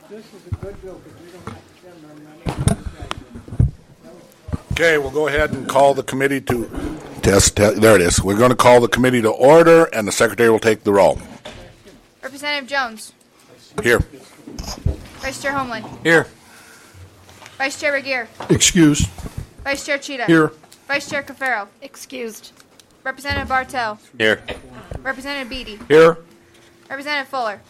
This is a good bill because we don't have to spend our money. Okay, we'll go ahead and call the committee to there it is. We're going to call the committee to order, and the secretary will take the roll. Representative Jones. Here. Vice Chair Homeland. Here. Vice Chair Regier. Excused. Vice Chair Cheetah. Here. Vice Chair Cafaro. Excused. Representative Bartel. Here. Representative Beatty. Here. Representative Fuller.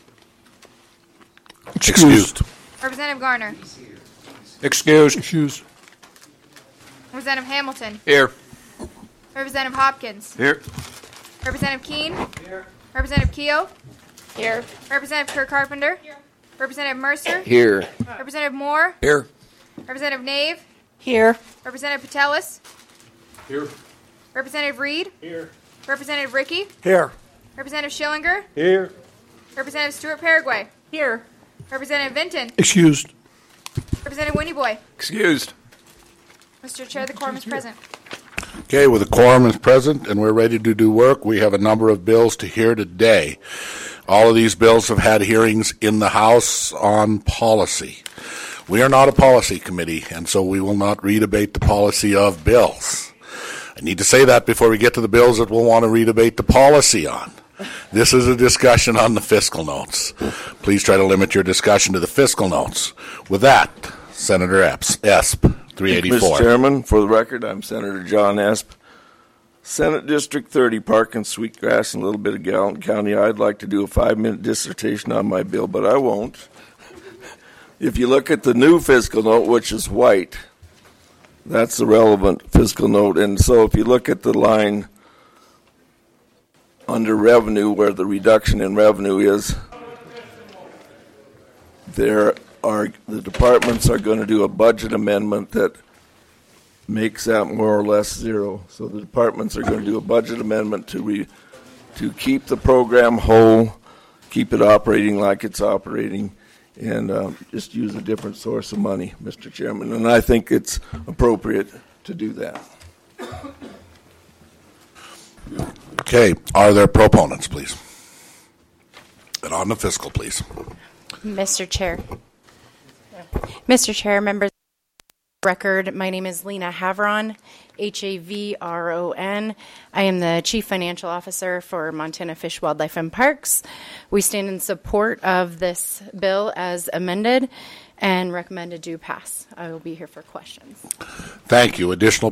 Excused. Representative Garner. Excused. Excused. Representative Hamilton. Here. Representative Hopkins. Here. Representative Keene. Here. Representative Keogh. Here. Representative Kirk Carpenter. Here. Representative Mercer. Here. Representative Moore. Here. Representative Nave. Here. Representative Patelis. Here. Representative Reed. Here. Representative Ricky. Here. Representative Schillinger. Here. Representative Stewart Paraguay. Here. Representative Vinton. Excused. Representative Winnie Boy. Excused. Mr. Chair, the quorum is present. Okay, with the quorum is present and we're ready to do work, we have a number of bills to hear today. All of these bills have had hearings in the House on policy. We are not a policy committee, and so we will not redebate the policy of bills. I need to say that before we get to the bills that we'll want to redebate the policy on. This is a discussion on the fiscal notes. Please try to limit your discussion to the fiscal notes. With that, Senator Esp, 384. Mr. Chairman, for the record, I'm Senator John Esp, Senate District 30, Park and Sweetgrass, and a little bit of Gallatin County. I'd like to do a 5-minute dissertation on my bill, but I won't. If you look at the new fiscal note, which is white, that's the relevant fiscal note. And so if you look at the line under revenue where the reduction in revenue is, the departments are going to do a budget amendment that makes that more or less zero. So the departments are going to do a budget amendment to keep the program whole, keep it operating like it's operating, and just use a different source of money, Mr. Chairman. And I think it's appropriate to do that. Okay, are there proponents, please? And on the fiscal, please. Mr. Chair. Mr. Chair, members of the record, my name is Lena Havron, Havron. I am the Chief Financial Officer for Montana Fish, Wildlife, and Parks. We stand in support of this bill as amended and recommend it do pass. I will be here for questions. Thank you. Additional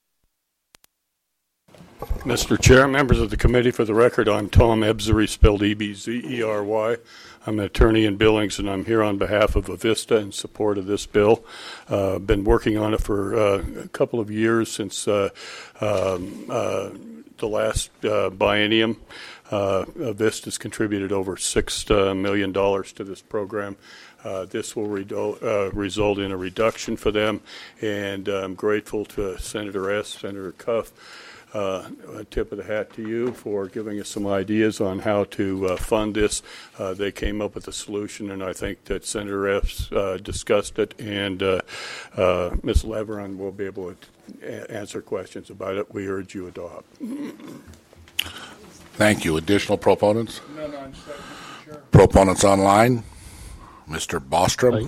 Mr. Chair, members of the committee, for the record, I'm Tom Ebzery, spelled E-B-Z-E-R-Y. I'm an attorney in Billings, and I'm here on behalf of Avista in support of this bill. Been working on it for a couple of years since the last biennium. Avista's contributed over $6 million to this program. This will result in a reduction for them, and I'm grateful to Senator S., Senator Cuff, a tip of the hat to you for giving us some ideas on how to fund this. They came up with a solution, and I think that Senator F. discussed it, and Ms. Leveron will be able to answer questions about it. We urge you adopt. Thank you. Additional proponents? None on site, Mr. Chair. Proponents online? Mr. Bostrom?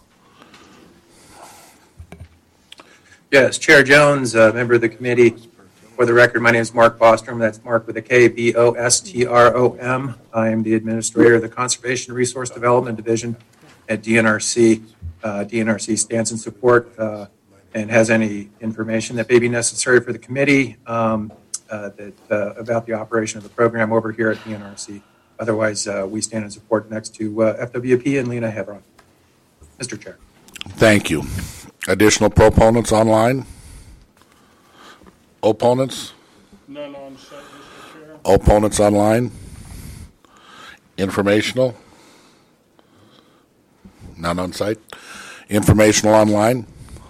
Yes, Chair Jones, member of the committee. For the record, my name is Mark Bostrom. That's Mark with a K, B-O-S-T-R-O-M. I am the administrator of the Conservation Resource Development Division at DNRC. DNRC stands in support and has any information that may be necessary for the committee about the operation of the program over here at DNRC. Otherwise, we stand in support next to FWP and Lena Havron. Mr. Chair. Thank you. Additional proponents online? Opponents? None on site, Mr. Chair. Opponents online? Informational? None on site. Informational online?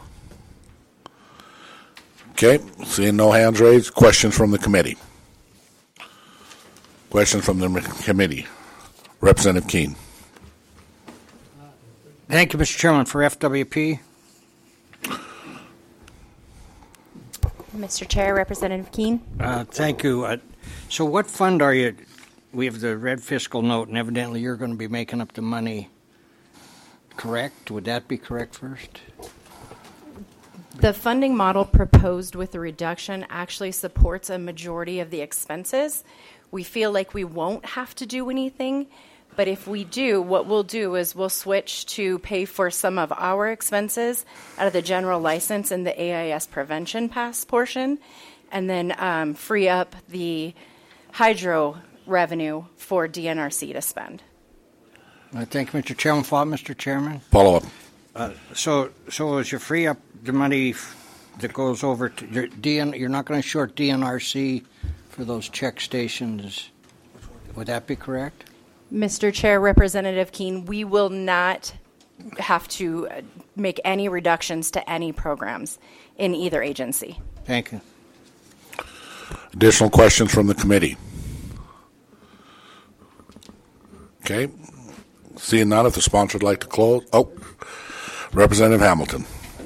Okay, seeing no hands raised. Questions from the committee? Questions from the committee? Representative Keene. Thank you, Mr. Chairman. For FWP. Mr. Chair, Representative Keene. Thank you. So what fund are you? We have the red fiscal note, and evidently you're going to be making up the money correct? Would that be correct first? The funding model proposed with the reduction actually supports a majority of the expenses. We feel like we won't have to do anything, but if we do, what we'll do is we'll switch to pay for some of our expenses out of the general license and the AIS prevention pass portion, and then free up the hydro revenue for DNRC to spend. Thank you, Mr. Chairman. Mr. Chairman. Follow up. So as you free up the money that goes over to your you're not going to short DNRC for those check stations. Would that be correct? Mr. Chair, Representative Keene, we will not have to make any reductions to any programs in either agency. Thank you. Additional questions from the committee? Okay. Seeing none, if the sponsor would like to close. Oh, Representative Hamilton.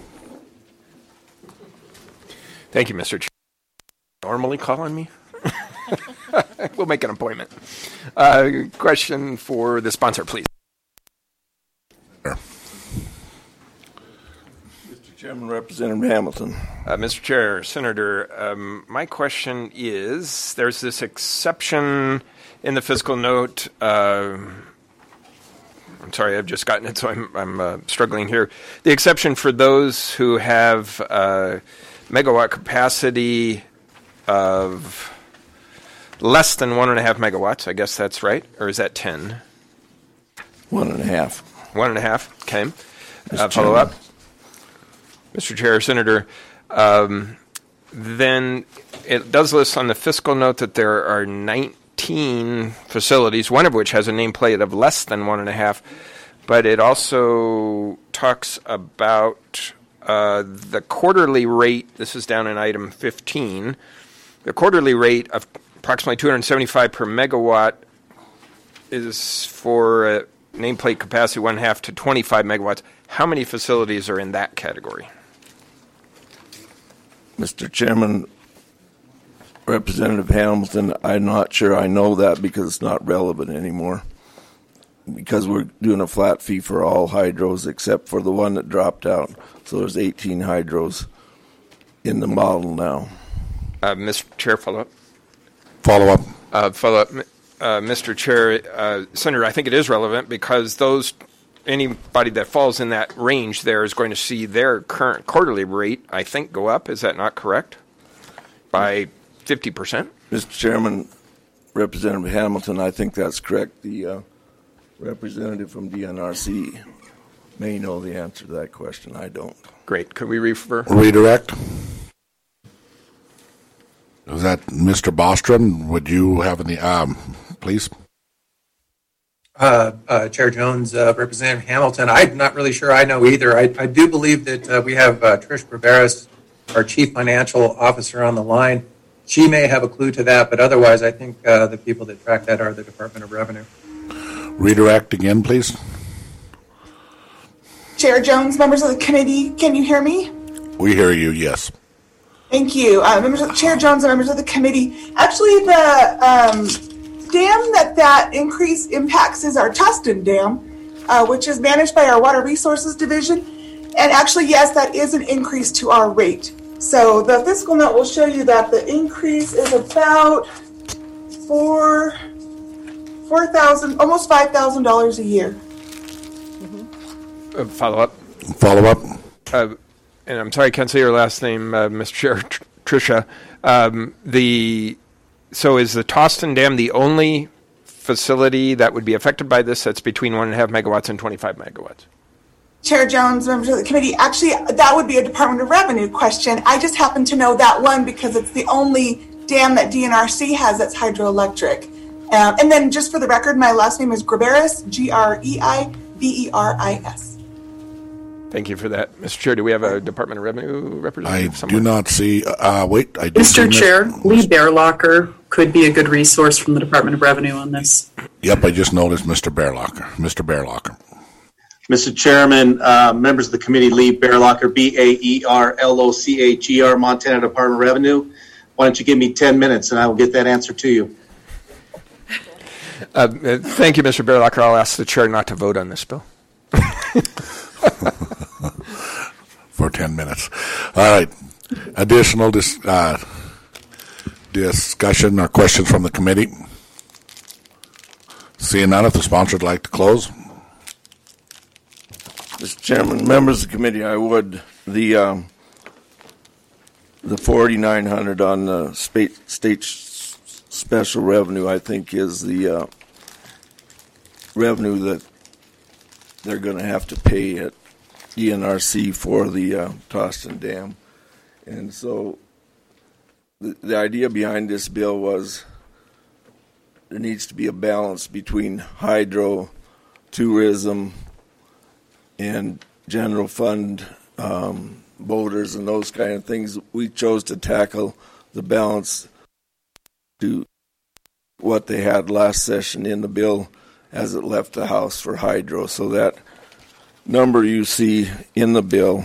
Thank you, Mr. Chair. Normally calling me? We'll make an appointment. Question for the sponsor, please. Mr. Chairman, Representative Hamilton. Mr. Chair, Senator, my question is, there's this exception in the fiscal note. I'm sorry, I've just gotten it, so I'm struggling here. The exception for those who have megawatt capacity of less than 1.5 megawatts, I guess that's right, or is that 10? 1.5. 1.5, okay. Mr. Follow up. Mr. Chair, Senator, then it does list on the fiscal note that there are 19 facilities, one of which has a nameplate of less than 1.5, but it also talks about the quarterly rate. This is down in item 15. The quarterly rate of approximately 275 per megawatt is for a nameplate capacity 1.5 to 25 megawatts. How many facilities are in that category? Mr. Chairman, Representative Hamilton, I'm not sure I know that because it's not relevant anymore. Because we're doing a flat fee for all hydros except for the one that dropped out. So there's 18 hydros in the model now. Mr. Chair, follow up. Follow up. Mr. Chair, Senator, I think it is relevant because anybody that falls in that range there is going to see their current quarterly rate, I think, go up. Is that not correct? By 50%? Mr. Chairman, Representative Hamilton, I think that's correct. The representative from DNRC may know the answer to that question. I don't. Great. Could we refer? Redirect. Is that Mr. Bostrom? Would you have any, please? Chair Jones, Representative Hamilton, I'm not really sure I know either. I do believe that we have Trish Barberis, our Chief Financial Officer, on the line. She may have a clue to that, but otherwise I think the people that track that are the Department of Revenue. Redirect again, please. Chair Jones, members of the committee, can you hear me? We hear you, yes. Thank you. Chair Jones and members of the committee. Actually, the dam that increase impacts is our Tustin Dam, which is managed by our Water Resources Division. And actually, yes, that is an increase to our rate. So the fiscal note will show you that the increase is about $4,000, almost $5,000 a year. Follow up. Follow up. And I'm sorry I can't say your last name, Mr. Chair, Tricia. So is the Toston Dam the only facility that would be affected by this that's between 1.5 megawatts and 25 megawatts? Chair Jones, members of the committee, actually, that would be a Department of Revenue question. I just happen to know that one because it's the only dam that DNRC has that's hydroelectric. And then just for the record, my last name is Graberis, Greiberis. Thank you for that. Mr. Chair, do we have a Department of Revenue representative somewhere? Do not see, I do. Mr. Chair, Lee Bearlocker could be a good resource from the Department of Revenue on this. Yep, I just noticed Mr. Bearlocker. Mr. Bearlocker. Mr. Chairman, members of the committee, Lee Bearlocker, Bearlocher, Montana Department of Revenue. Why don't you give me 10 minutes and I will get that answer to you. Thank you, Mr. Bearlocker. I'll ask the chair not to vote on this bill. for 10 minutes. All right. Additional discussion or questions from the committee? Seeing none, if the sponsor would like to close. Mr. Chairman, members of the committee, I would. The 4,900 on the state special revenue, I think, is the revenue that they're going to have to pay at DNRC for the Toston Dam. And so the idea behind this bill was there needs to be a balance between hydro, tourism, and general fund voters and those kind of things. We chose to tackle the balance to what they had last session in the bill as it left the House for hydro. So that number you see in the bill,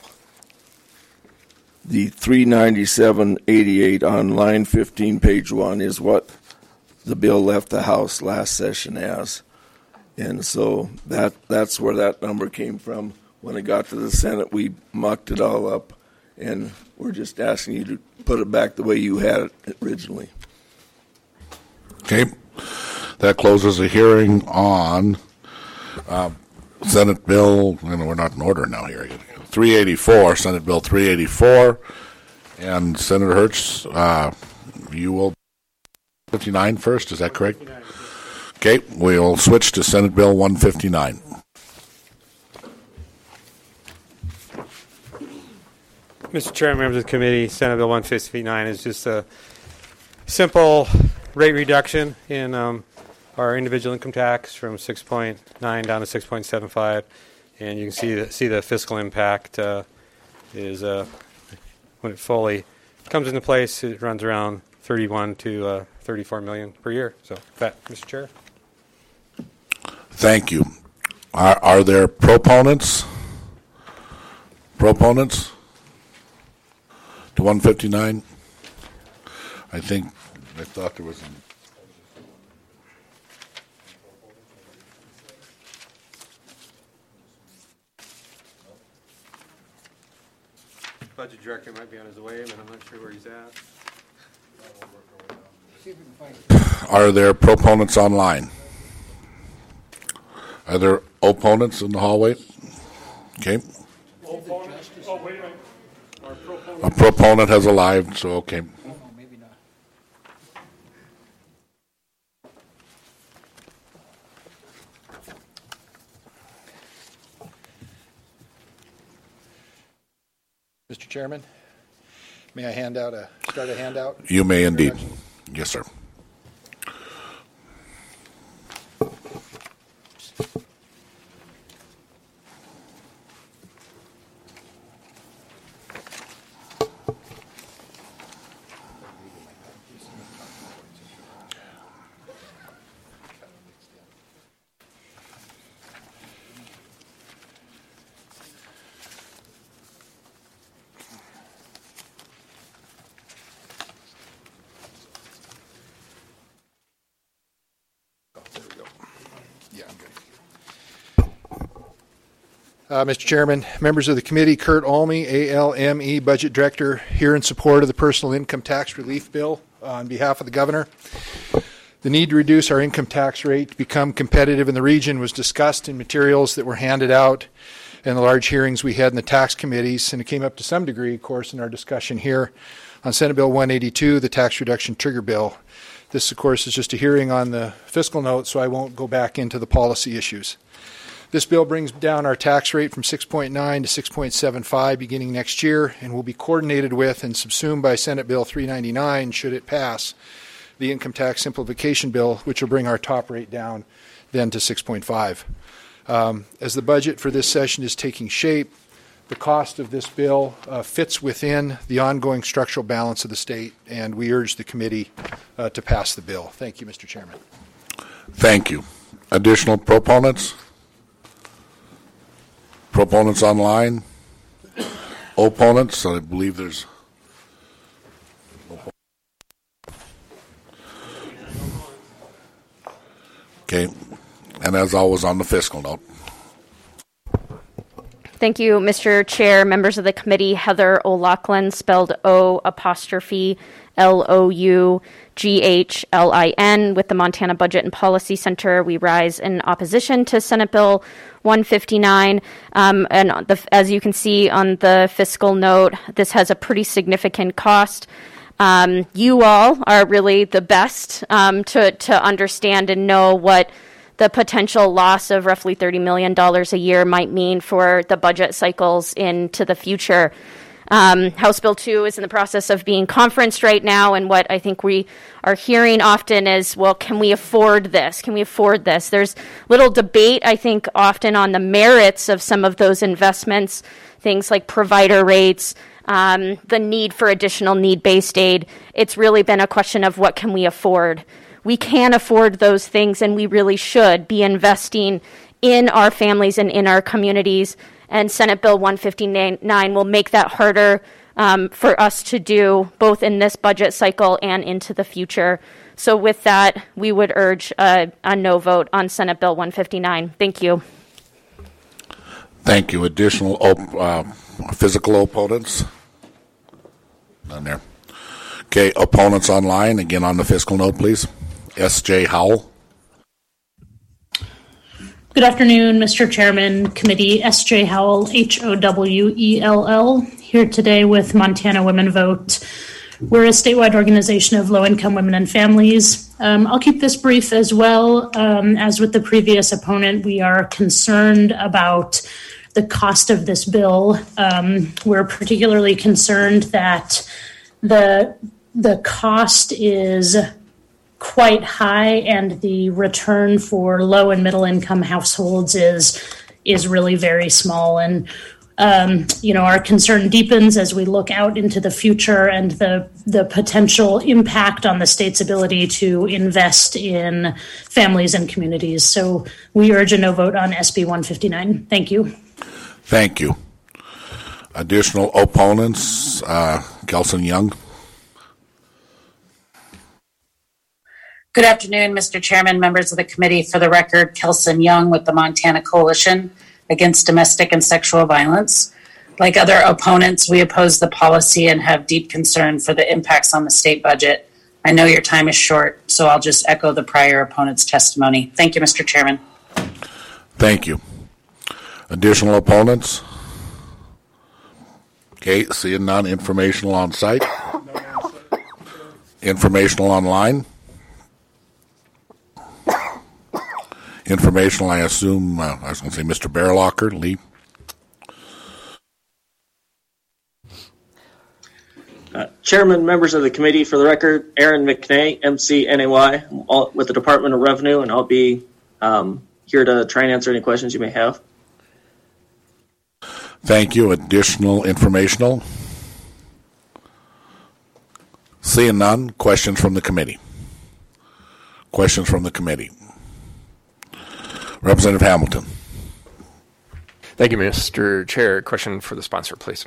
the 397.88 on line 15, page 1, is what the bill left the House last session as. And so that's where that number came from. When it got to the Senate, we mucked it all up, and we're just asking you to put it back the way you had it originally. Okay. That closes the hearing on Senate Bill, and we're not in order now here, 384, Senate Bill 384. And Senator Hertz, you will 59 first, is that correct? 59. Okay, we'll switch to Senate Bill 159. Mr. Chairman, members of the committee, Senate Bill 159 is just a simple rate reduction in our individual income tax from 6.9 down to 6.75, and you can see the fiscal impact is when it fully comes into place, it runs around 31 to 34 million per year. So, that, Mr. Chair. Thank you. Are there proponents? Proponents to 159? I thought there was. Budget director might be on his way, but I'm not sure where he's at. Are there proponents online? Are there opponents in the hallway? Okay. A proponent has arrived, so okay. Mr. Chairman, may I start a handout? You may indeed. Yes, sir. Mr. Chairman, members of the committee, Kurt Alme, ALME Budget Director, here in support of the Personal Income Tax Relief Bill on behalf of the Governor. The need to reduce our income tax rate to become competitive in the region was discussed in materials that were handed out in the large hearings we had in the tax committees, and it came up to some degree, of course, in our discussion here on Senate Bill 182, the Tax Reduction Trigger Bill. This, of course, is just a hearing on the fiscal note, so I won't go back into the policy issues. This bill brings down our tax rate from 6.9 to 6.75 beginning next year, and will be coordinated with and subsumed by Senate Bill 399, should it pass, the Income Tax Simplification Bill, which will bring our top rate down then to 6.5. As the budget for this session is taking shape, the cost of this bill fits within the ongoing structural balance of the state, and we urge the committee to pass the bill. Thank you, Mr. Chairman. Thank you. Additional proponents? Proponents online? Opponents? I believe there's... Okay. And as always on the fiscal note. Thank you, Mr. Chair, members of the committee. Heather O'Loughlin, spelled O''Louglin, with the Montana Budget and Policy Center. We rise in opposition to Senate Bill 159. As you can see on the fiscal note, this has a pretty significant cost. You all are really the best to understand and know what the potential loss of roughly $30 million a year might mean for the budget cycles into the future. House Bill 2 is in the process of being conferenced right now, and what I think we are hearing often is, well, can we afford this? Can we afford this? There's little debate, I think, often on the merits of some of those investments, things like provider rates, the need for additional need-based aid. It's really been a question of what can we afford. We can afford those things, and we really should be investing in our families and in our communities. And Senate Bill 159 will make that harder for us to do, both in this budget cycle and into the future. So with that, we would urge a no vote on Senate Bill 159. Thank you. Thank you. Additional physical opponents? None there. Okay, opponents online. Again, on the fiscal note, please. S.J. Howell. Good afternoon, Mr. Chairman, Committee. S.J. Howell, Howell, here today with Montana Women Vote. We're a statewide organization of low-income women and families. I'll keep this brief as well. As with the previous opponent, we are concerned about the cost of this bill. We're particularly concerned that the cost is quite high, and the return for low and middle income households is really very small. And our concern deepens as we look out into the future and the potential impact on the state's ability to invest in families and communities. So we urge a no vote on SB 159. Thank you. Thank you. Additional opponents, Kelson Young. Good afternoon, Mr. Chairman, members of the committee. For the record, Kelson Young with the Montana Coalition Against Domestic and Sexual Violence. Like other opponents, we oppose the policy and have deep concern for the impacts on the state budget. I know your time is short, so I'll just echo the prior opponent's testimony. Thank you, Mr. Chairman. Thank you. Additional opponents? Okay, seeing none. Informational on site? Informational online? Informational, I assume, I was going to say Mr. Bearlocker, Lee. Chairman, members of the committee, for the record, Aaron McNay, MCNAY, with the Department of Revenue, and I'll be here to try and answer any questions you may have. Thank you. Additional informational? Seeing none, questions from the committee? Questions from the committee? Representative Hamilton. Thank you, Mr. Chair. Question for the sponsor, please.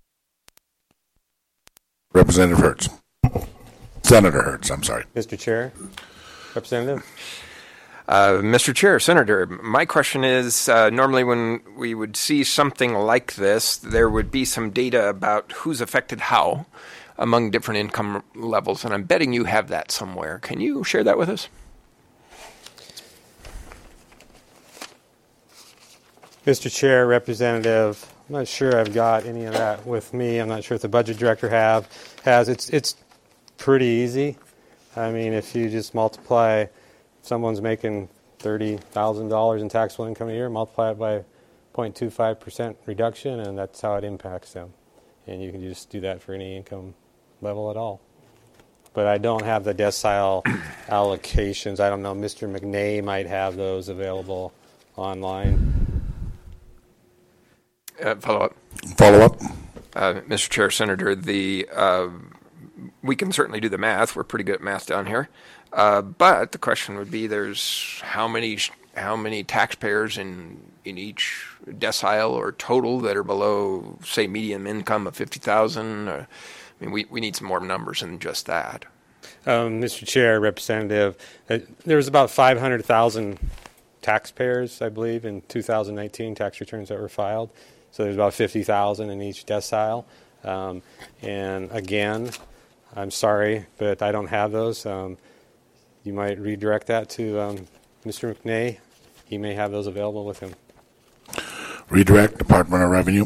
Representative Hertz. Senator Hertz, I'm sorry. Mr. Chair, Representative. Mr. Chair, Senator, my question is, normally when we would see something like this, there would be some data about who's affected how among different income levels, and I'm betting you have that somewhere. Can you share that with us? Mr. Chair, Representative, I'm not sure I've got any of that with me. I'm not sure if the budget director has. It's pretty easy. I mean, if you just multiply, if someone's making $30,000 in taxable income a year, multiply it by 0.25% reduction, and that's how it impacts them. And you can just do that for any income level at all. But I don't have the decile allocations. I don't know. Mr. McNay might have those available online. Follow-up. Follow-up. Mr. Chair, Senator, we can certainly do the math. We're pretty good at math down here. But the question would be, there's how many taxpayers in each decile or total that are below, say, median income of $50,000? I mean, we need some more numbers than just that. Mr. Chair, Representative, there was about 500,000 taxpayers, I believe, in 2019 tax returns that were filed. So there's about 50,000 in each decile. And again, I'm sorry, but I don't have those. You might redirect that to Mr. McNay. He may have those available with him. Redirect, Department of Revenue.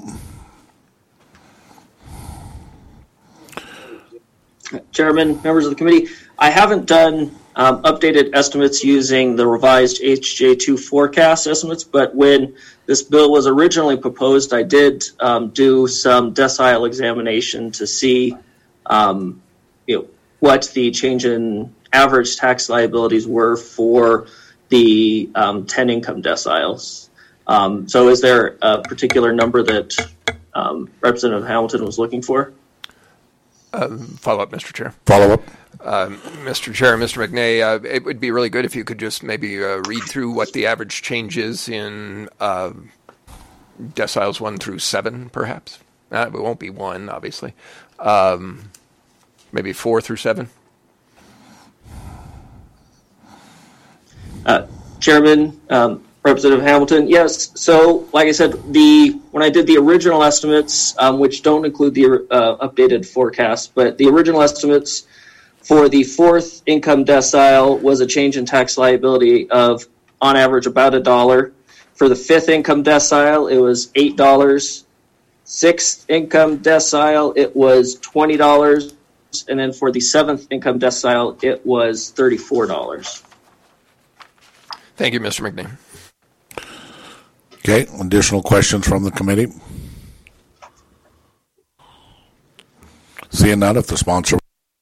Chairman, members of the committee, I haven't done updated estimates using the revised HJ2 forecast estimates, but when this bill was originally proposed, I did do some decile examination to see what the change in average tax liabilities were for the 10 income deciles. So is there a particular number that Representative Hamilton was looking for? Follow up, Mr. Chair. Follow up. Mr. Chair, Mr. McNay, it would be really good if you could just maybe read through what the average change is in deciles 1 through 7, perhaps. It won't be 1, obviously. Maybe 4 through 7. Chairman, Representative Hamilton, yes. So, like I said, when I did the original estimates, which don't include the updated forecast, but the original estimates for the 4th income decile was a change in tax liability of, on average, about $1. For the 5th income decile, it was $8. 6th income decile, it was $20. And then for the 7th income decile, it was $34. Thank you, Mr. McNay. Okay, additional questions from the committee? Seeing none, if the sponsor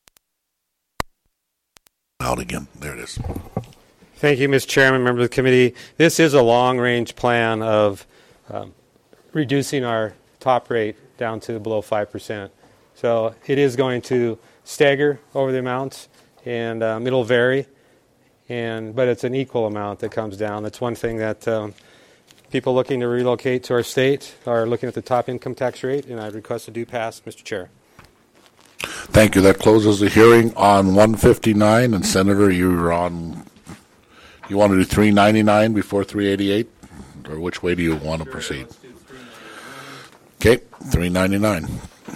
out again. There it is. Thank you, Mr. Chairman, members of the committee. This is a long-range plan of reducing our top rate down to below 5%. So it is going to stagger over the amounts, and it'll vary, but it's an equal amount that comes down. That's one thing that people looking to relocate to our state are looking at the top income tax rate, and I request a do pass, Mr. Chair. Thank you. That closes the hearing on 159. And Senator, you want to do 399 before 388? Or which way do you want to proceed? Okay, 399.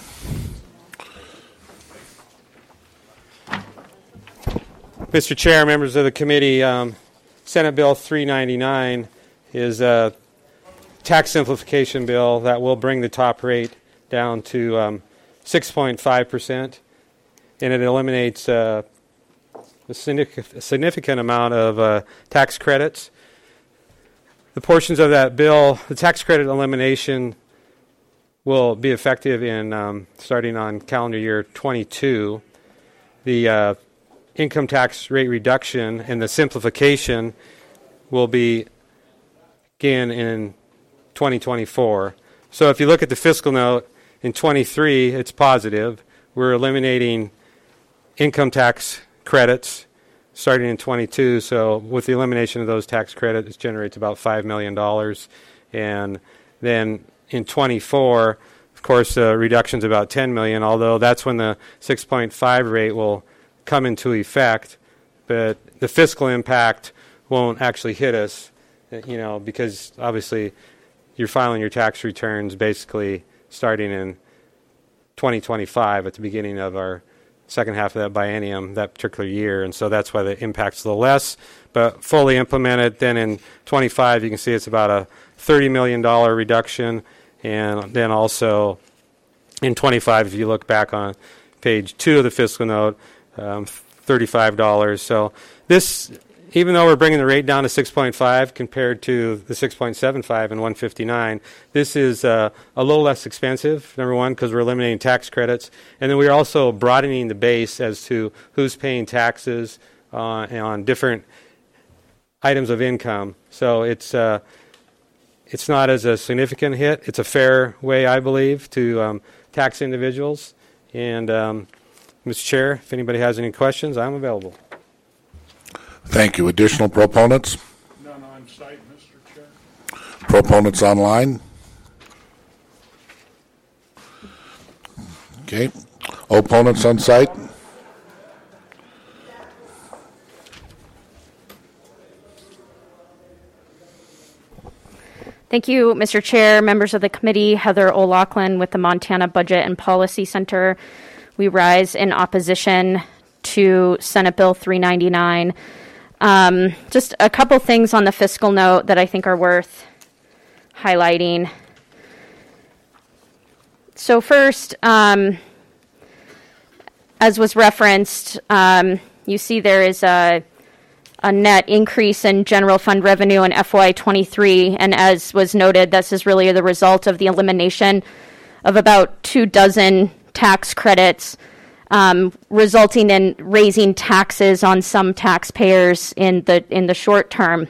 Mr. Chair, members of the committee, Senate Bill 399 is a tax simplification bill that will bring the top rate down to 6.5%, and it eliminates a significant amount of tax credits. The portions of that bill, the tax credit elimination will be effective in starting on calendar year 22. The income tax rate reduction and the simplification will begin in 2024. So if you look at the fiscal note, in 23, it's positive. We're eliminating income tax credits starting in 22. So with the elimination of those tax credits, it generates about $5 million. And then in 24, of course, the reduction's about $10 million, although that's when the 6.5 rate will come into effect. But the fiscal impact won't actually hit us, because obviously you're filing your tax returns basically starting in 2025 at the beginning of our second half of that biennium, that particular year, and so that's why the impact's a little less. But fully implemented, then in 25, you can see it's about a $30 million reduction, and then also in 25, if you look back on page 2 of the fiscal note, $35. So this, even though we're bringing the rate down to 6.5 compared to the 6.75 and 159, this is a little less expensive, number one, because we're eliminating tax credits. And then we're also broadening the base as to who's paying taxes on different items of income. So it's not as a significant hit. It's a fair way, I believe, to tax individuals. And Mr. Chair, if anybody has any questions, I'm available. Thank you. Additional proponents? None on site, Mr. Chair. Proponents online? Okay. Opponents on site? Thank you, Mr. Chair, members of the committee. Heather O'Loughlin with the Montana Budget and Policy Center. We rise in opposition to Senate Bill 399. Just a couple things on the fiscal note that I think are worth highlighting. So first, as was referenced, you see there is a net increase in general fund revenue in FY23, and as was noted, this is really the result of the elimination of about 24 tax credits, resulting in raising taxes on some taxpayers in the short term.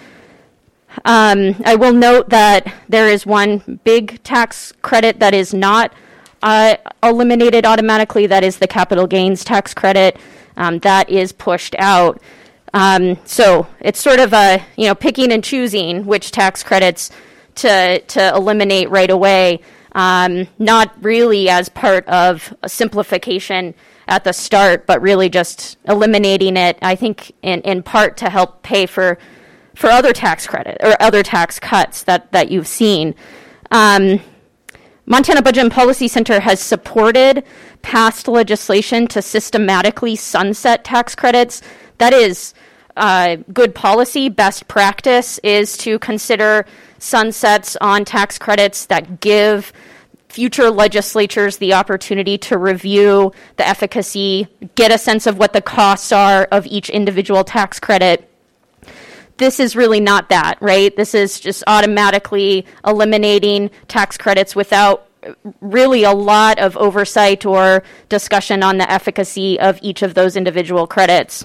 I will note that there is one big tax credit that is not eliminated automatically. That is the capital gains tax credit. That is pushed out. So it's sort of a picking and choosing which tax credits to eliminate right away. Not really as part of a simplification at the start, but really just eliminating it. I think in part to help pay for other tax credit or other tax cuts that you've seen. Montana Budget and Policy Center has supported past legislation to systematically sunset tax credits. That is good policy. Best practice is to consider sunsets on tax credits that give future legislatures the opportunity to review the efficacy, get a sense of what the costs are of each individual tax credit. This is really not that, right? This is just automatically eliminating tax credits without really a lot of oversight or discussion on the efficacy of each of those individual credits.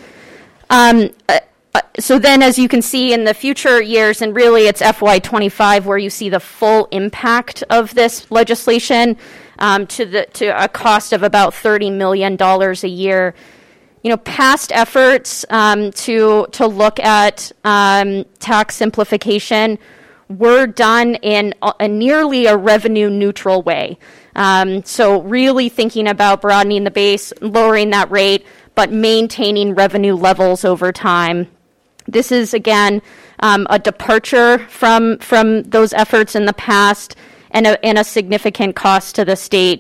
So then, as you can see in the future years, and really it's FY25 where you see the full impact of this legislation to a cost of about $30 million a year. Past efforts to look at tax simplification were done in a nearly a revenue neutral way. So really thinking about broadening the base, lowering that rate, but maintaining revenue levels over time. This is, again, a departure from those efforts in the past and a significant cost to the state.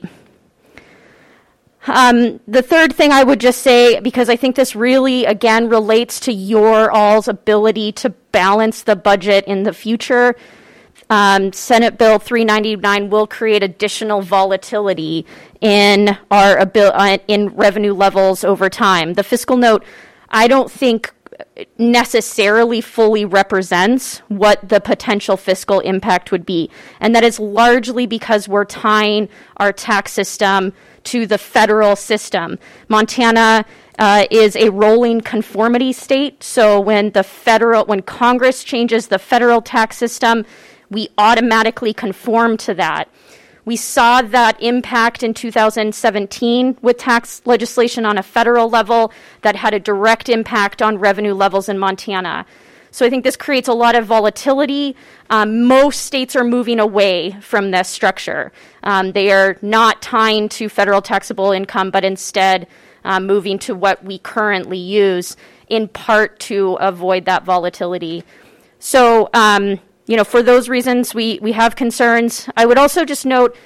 The third thing I would just say, because I think this really, again, relates to your all's ability to balance the budget in the future, Senate Bill 399 will create additional volatility in our in revenue levels over time. The fiscal note, I don't think necessarily fully represents what the potential fiscal impact would be. And that is largely because we're tying our tax system to the federal system. Montana is a rolling conformity state, so when Congress changes the federal tax system, we automatically conform to that. We saw that impact in 2017 with tax legislation on a federal level that had a direct impact on revenue levels in Montana. So I think this creates a lot of volatility. Most states are moving away from this structure. They are not tying to federal taxable income, but instead moving to what we currently use, in part to avoid that volatility. So, for those reasons, we have concerns. I would also just note,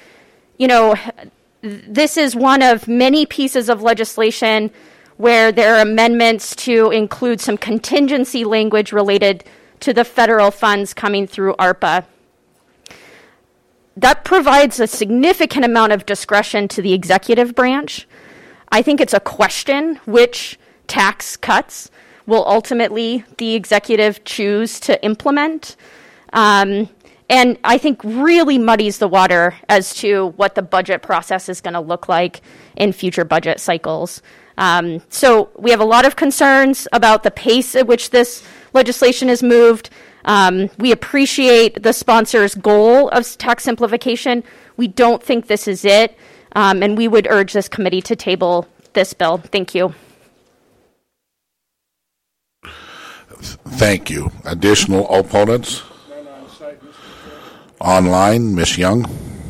this is one of many pieces of legislation where there are amendments to include some contingency language related to the federal funds coming through ARPA. That provides a significant amount of discretion to the executive branch. I think it's a question which tax cuts will ultimately the executive choose to implement. And I think really muddies the water as to what the budget process is going to look like in future budget cycles. So we have a lot of concerns about the pace at which this legislation is moved. We appreciate the sponsor's goal of tax simplification. We don't think this is it, and we would urge this committee to table this bill. Thank you. Thank you. Additional opponents? Online, Ms. Young.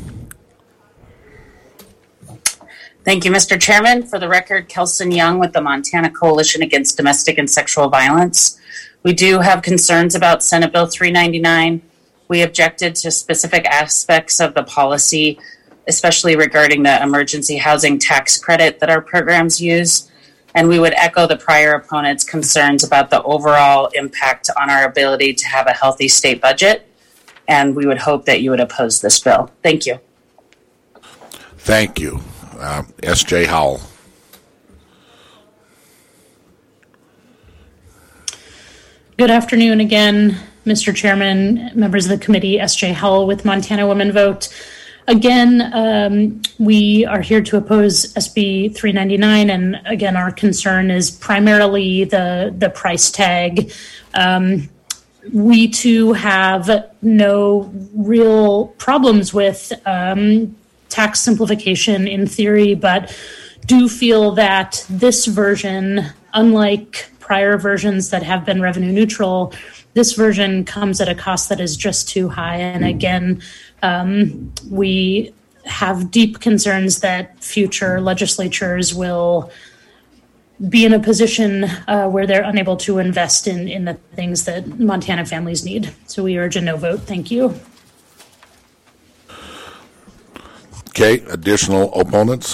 Thank you, Mr. Chairman. For the record, Kelson Young with the Montana Coalition Against Domestic and Sexual Violence. We do have concerns about Senate Bill 399. We objected to specific aspects of the policy, especially regarding the emergency housing tax credit that our programs use. And we would echo the prior opponent's concerns about the overall impact on our ability to have a healthy state budget. And we would hope that you would oppose this bill. Thank you. Thank you. S.J. Howell. Good afternoon again, Mr. Chairman, members of the committee. S.J. Howell with Montana Women Vote. Again, we are here to oppose SB 399, and again, our concern is primarily the price tag. We too have no real problems with tax simplification in theory, but do feel that this version, unlike prior versions that have been revenue neutral, this version comes at a cost that is just too high. And again, we have deep concerns that future legislatures will be in a position where they're unable to invest in the things that Montana families need. So we urge a no vote. Thank you. Okay, additional opponents?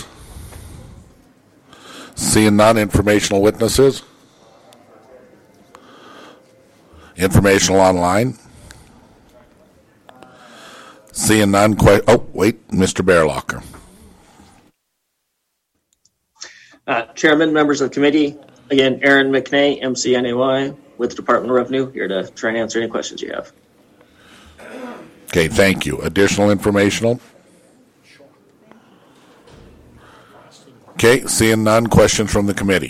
Seeing none, informational witnesses? Informational online? Seeing none, Mr. Bearlocker. Chairman, members of the committee, again, Aaron McNay, MCNAY, with the Department of Revenue, here to try and answer any questions you have. Okay, thank you. Additional informational? Okay, seeing none, questions from the committee.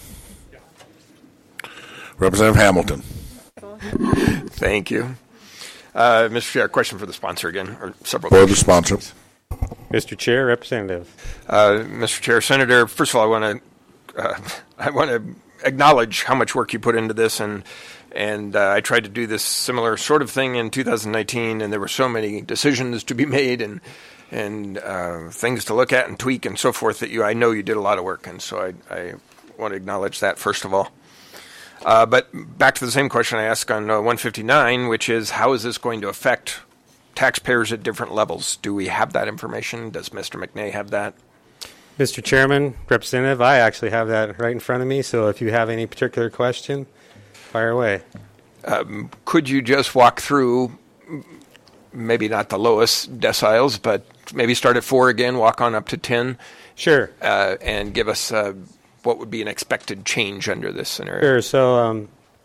Representative Hamilton. Thank you. Mr. Chair, question for the sponsor again, or several questions. For the sponsor. Mr. Chair, Representative. Mr. Chair, Senator, first of all, I want to acknowledge how much work you put into this, and I tried to do this similar sort of thing in 2019, and there were so many decisions to be made and things to look at and tweak and so forth that I know you did a lot of work, and so I want to acknowledge that first of all. But back to the same question I asked on 159, which is how is this going to affect taxpayers at different levels? Do we have that information? Does Mr. McNay have that? Mr. Chairman, Representative, I actually have that right in front of me, so if you have any particular question, fire away. Could you just walk through, maybe not the lowest deciles, but maybe start at 4 again, walk on up to 10? Sure. And give us what would be an expected change under this scenario? Sure. So,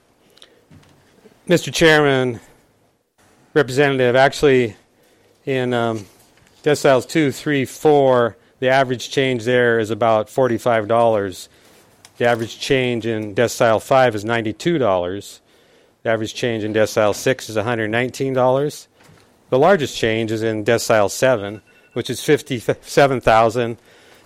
Mr. Chairman, Representative, actually in deciles 2, 3, 4, the average change there is about $45. The average change in decile 5 is $92. The average change in decile 6 is $119. The largest change is in decile 7, which is $57,076.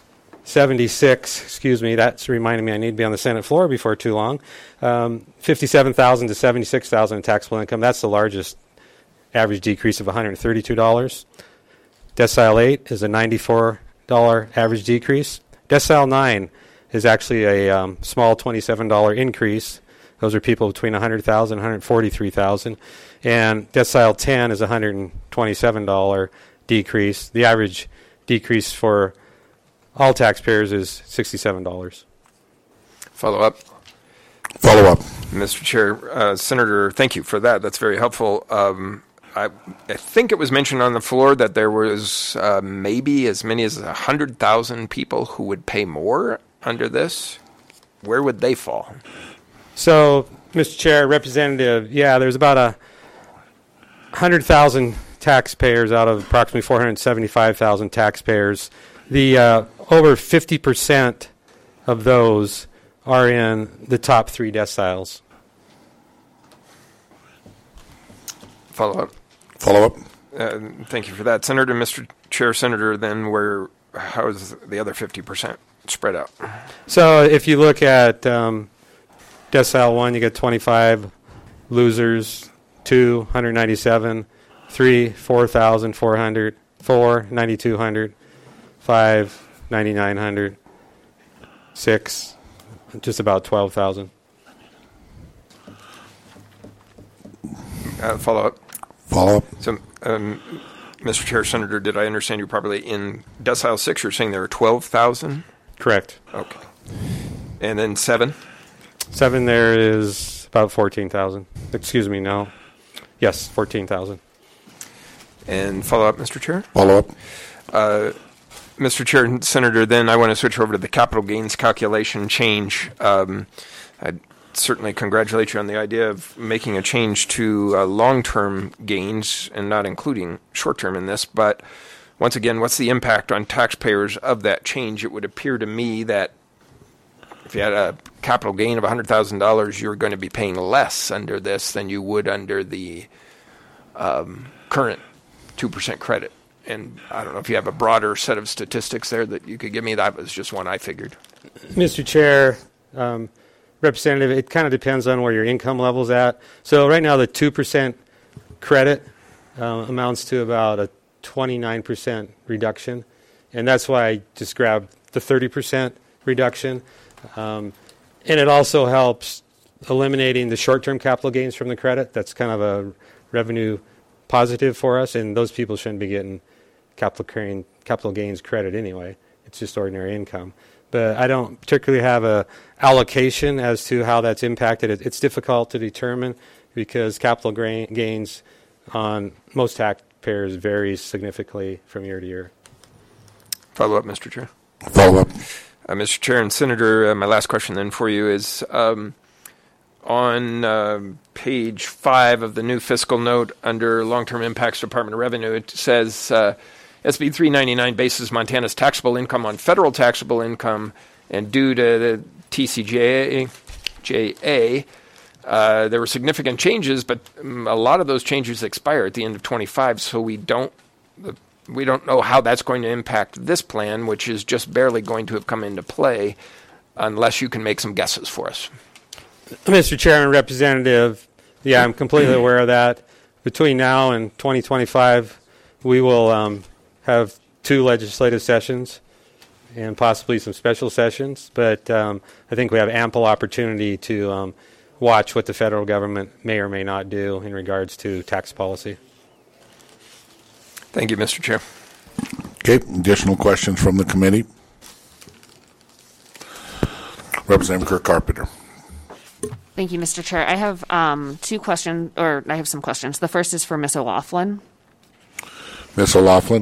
Excuse me, that's reminding me I need to be on the Senate floor before too long. $57,000 to $76,000 in taxable income. That's the largest average decrease of $132. Decile 8 is a $94 average decrease. Decile 9 is actually a small $27 increase. Those are people between $100,000 and $143,000. And decile 10 is a $127 decrease. The average decrease for all taxpayers is $67. Follow up. Mr. Chair, Senator, thank you for that. That's very helpful. I think it was mentioned on the floor that there was maybe as many as 100,000 people who would pay more under this. Where would they fall? So, Mr. Chair, Representative, there's about 100,000 taxpayers out of approximately 475,000 taxpayers. The over 50% of those are in the top 3 deciles. Follow up. Thank you for that. Senator, Mr. Chair, Senator, then how is the other 50% spread out? So if you look at decile 1, you get 25 losers, 2, 197, 3, 4,400, 4, 9,200, 5, 9,900, 6, just about 12,000. Follow up. Follow up. So, Mr. Chair, Senator, did I understand you properly? In decile 6, you're saying there are 12,000? Correct. Okay. And then 7? 7 there is about 14,000. Excuse me, no. Yes, 14,000. And follow up, Mr. Chair? Follow up. Mr. Chair and Senator, then I want to switch over to the capital gains calculation change. I'd certainly congratulate you on the idea of making a change to long-term gains and not including short-term in this. But once again, what's the impact on taxpayers of that change? It would appear to me that if you had a capital gain of $100,000, you're going to be paying less under this than you would under the current 2% credit. And I don't know if you have a broader set of statistics there that you could give me. That was just one I figured. Mr. Chair, Representative, it kind of depends on where your income level's at. So right now the 2% credit amounts to about a 29% reduction. And that's why I just grabbed the 30% reduction. And it also helps eliminating the short-term capital gains from the credit. That's kind of a revenue positive for us, and those people shouldn't be getting capital gains credit anyway. It's just ordinary income. But I don't particularly have a allocation as to how that's impacted. It's difficult to determine because capital gains on most taxpayers varies significantly from year to year. Follow up, Mr. Chair. Follow up. Mr. Chair and Senator, my last question then for you is on page 5 of the new fiscal note under Long-Term Impacts Department of Revenue, it says SB 399 bases Montana's taxable income on federal taxable income, and due to the TCJA, there were significant changes, but a lot of those changes expire at the end of 25, so we don't know how that's going to impact this plan, which is just barely going to have come into play, unless you can make some guesses for us. Mr. Chairman, Representative, yeah, I'm completely aware of that. Between now and 2025, we will have 2 legislative sessions and possibly some special sessions, but I think we have ample opportunity to watch what the federal government may or may not do in regards to tax policy. Thank you, Mr. Chair. Okay, additional questions from the committee? Representative Kirk Carpenter. Thank you, Mr. Chair. I have I have some questions. The first is for Ms. O'Laughlin. Ms. O'Laughlin.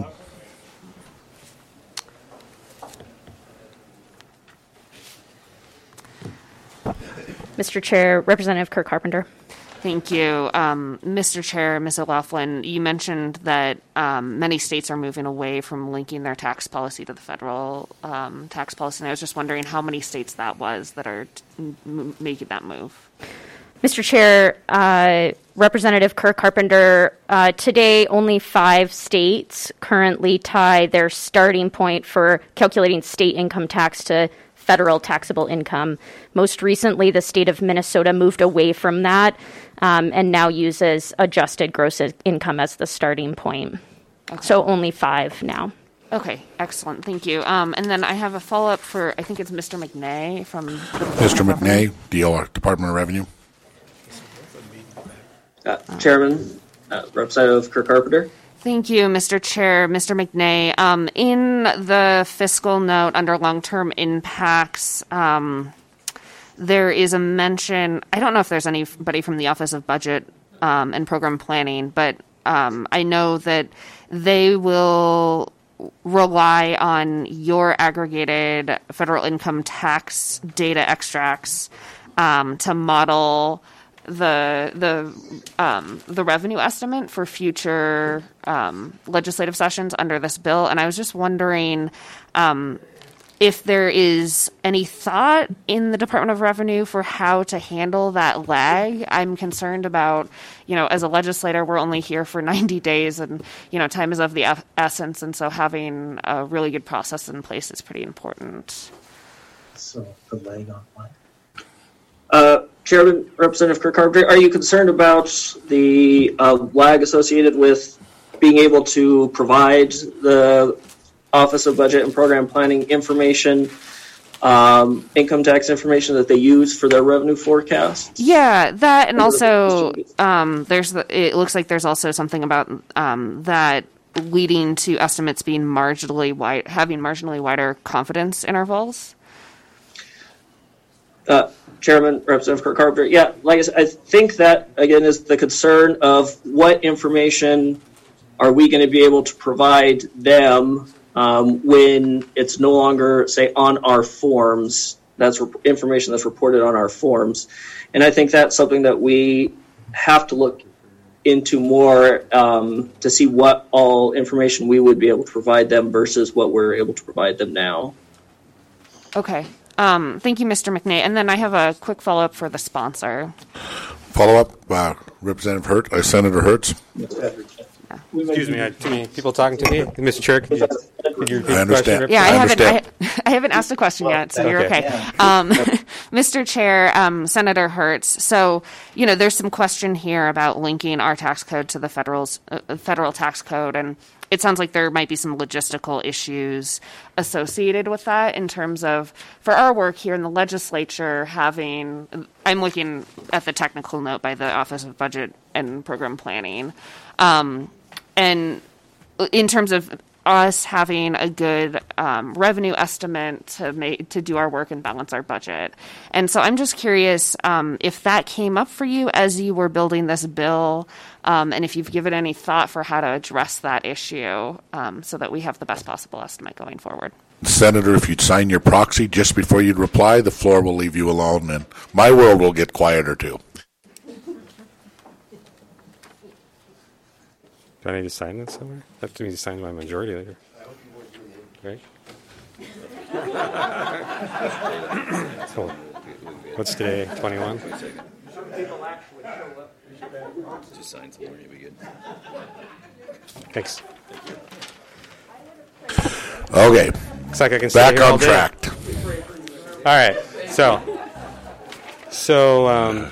Mr. Chair, Representative Kirk Carpenter. Thank you. Mr. Chair, Ms. O'Laughlin, you mentioned that many states are moving away from linking their tax policy to the federal tax policy, and I was just wondering how many states that was that are making that move. Mr. Chair, Representative Kirk Carpenter, today only 5 states currently tie their starting point for calculating state income tax to federal taxable income. Most recently, the state of Minnesota moved away from that and now uses adjusted gross income as the starting point. Okay. So only 5 now. Okay, excellent. Thank you. And then I have a follow-up for, I think it's Mr. McNay from the Mr. McNay, DOR, Department of Revenue. Chairman, Representative Kirk Carpenter. Thank you, Mr. Chair. Mr. McNay, in the fiscal note under long-term impacts, there is a mention, I don't know if there's anybody from the Office of Budget and Program Planning, but I know that they will rely on your aggregated federal income tax data extracts to model the revenue estimate for future legislative sessions under this bill. And I was just wondering if there is any thought in the Department of Revenue for how to handle that lag. I'm concerned about, as a legislator, we're only here for 90 days and, time is of the essence. And so having a really good process in place is pretty important. So the lag on what? Chairman, Representative Kirk Carpenter, are you concerned about the lag associated with being able to provide the Office of Budget and Program Planning information income tax information that they use for their revenue forecast? Yeah, that, and also it looks like there's also something about that leading to estimates being having marginally wider confidence intervals. Chairman, Representative Kirk Carpenter, yeah, like I said, I think that, again, is the concern of what information are we going to be able to provide them when it's no longer, say, on our forms. That's information that's reported on our forms. And I think that's something that we have to look into more to see what all information we would be able to provide them versus what we're able to provide them now. Okay. Thank you, Mr. McNay. And then I have a quick follow-up for the sponsor. Follow-up, Representative Senator Hertz. Excuse me, I had too many people talking to me. Mr. Chair, could you repeat I understand. the question? Yeah, I I haven't asked a question yet, so you're okay. Mr. Chair, Senator Hertz, so, there's some question here about linking our tax code to the federal tax code, and it sounds like there might be some logistical issues associated with that in terms of, for our work here in the legislature, I'm looking at the technical note by the Office of Budget and Program Planning, and in terms of us having a good revenue estimate to do our work and balance our budget. And so I'm just curious if that came up for you as you were building this bill, and if you've given any thought for how to address that issue so that we have the best possible estimate going forward. Senator, if you'd sign your proxy just before you'd reply, the floor will leave you alone, and my world will get quieter too. Do I need to sign this somewhere? I have to need to sign my majority later. Right? So, what's today? 21? Just sign some more, you'll be good. Thanks. Okay. Looks like I can back on track. All right. So.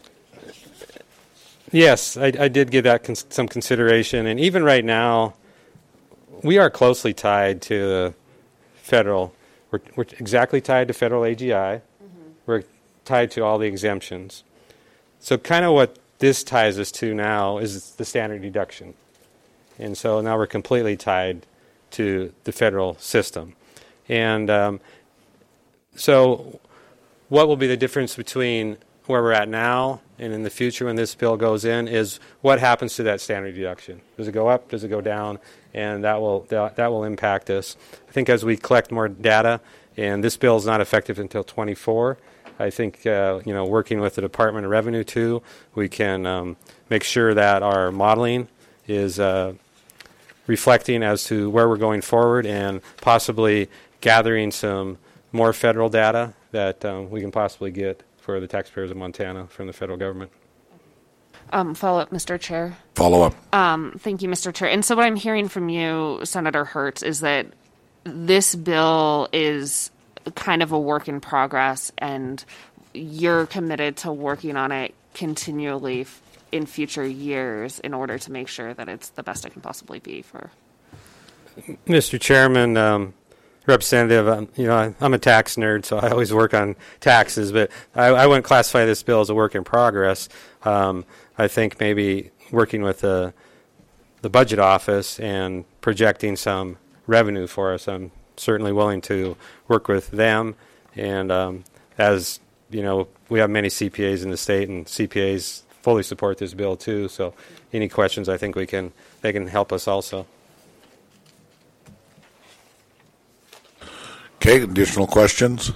Yes, I did give that some consideration, and even right now, we are closely tied to the federal. We're exactly tied to federal AGI. Mm-hmm. We're tied to all the exemptions. So kind of what this ties us to now is the standard deduction. And so now we're completely tied to the federal system. And so what will be the difference between where we're at now and in the future when this bill goes in is what happens to that standard deduction. Does it go up? Does it go down? And that will impact us. I think as we collect more data, and this bill is not effective until 24, I think working with the Department of Revenue too, we can make sure that our modeling is reflecting as to where we're going forward and possibly gathering some more federal data that we can possibly get for the taxpayers of Montana from the federal government. Follow up, Mr. Chair. Follow up. Thank you, Mr. Chair. And so what I'm hearing from you, Senator Hertz, is that this bill is kind of a work in progress, and you're committed to working on it continually in future years in order to make sure that it's the best it can possibly be for. Mr. Chairman, Representative, I'm a tax nerd, so I always work on taxes, but I wouldn't classify this bill as a work in progress. I think maybe working with the budget office and projecting some revenue for us, I'm certainly willing to work with them. And as you know, we have many CPAs in the state, and CPAs fully support this bill too. So any questions, I think they can help us also. Okay, additional questions?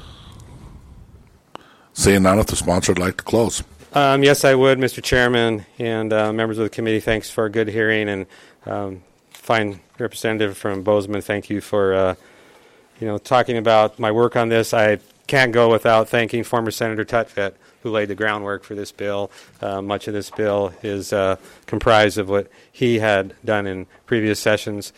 Seeing none, if the sponsor would like to close. Yes, I would, Mr. Chairman, and members of the committee, thanks for a good hearing, and fine representative from Bozeman, thank you for talking about my work on this. I can't go without thanking former Senator Tutvet, who laid the groundwork for this bill. Much of this bill is comprised of what he had done in previous sessions.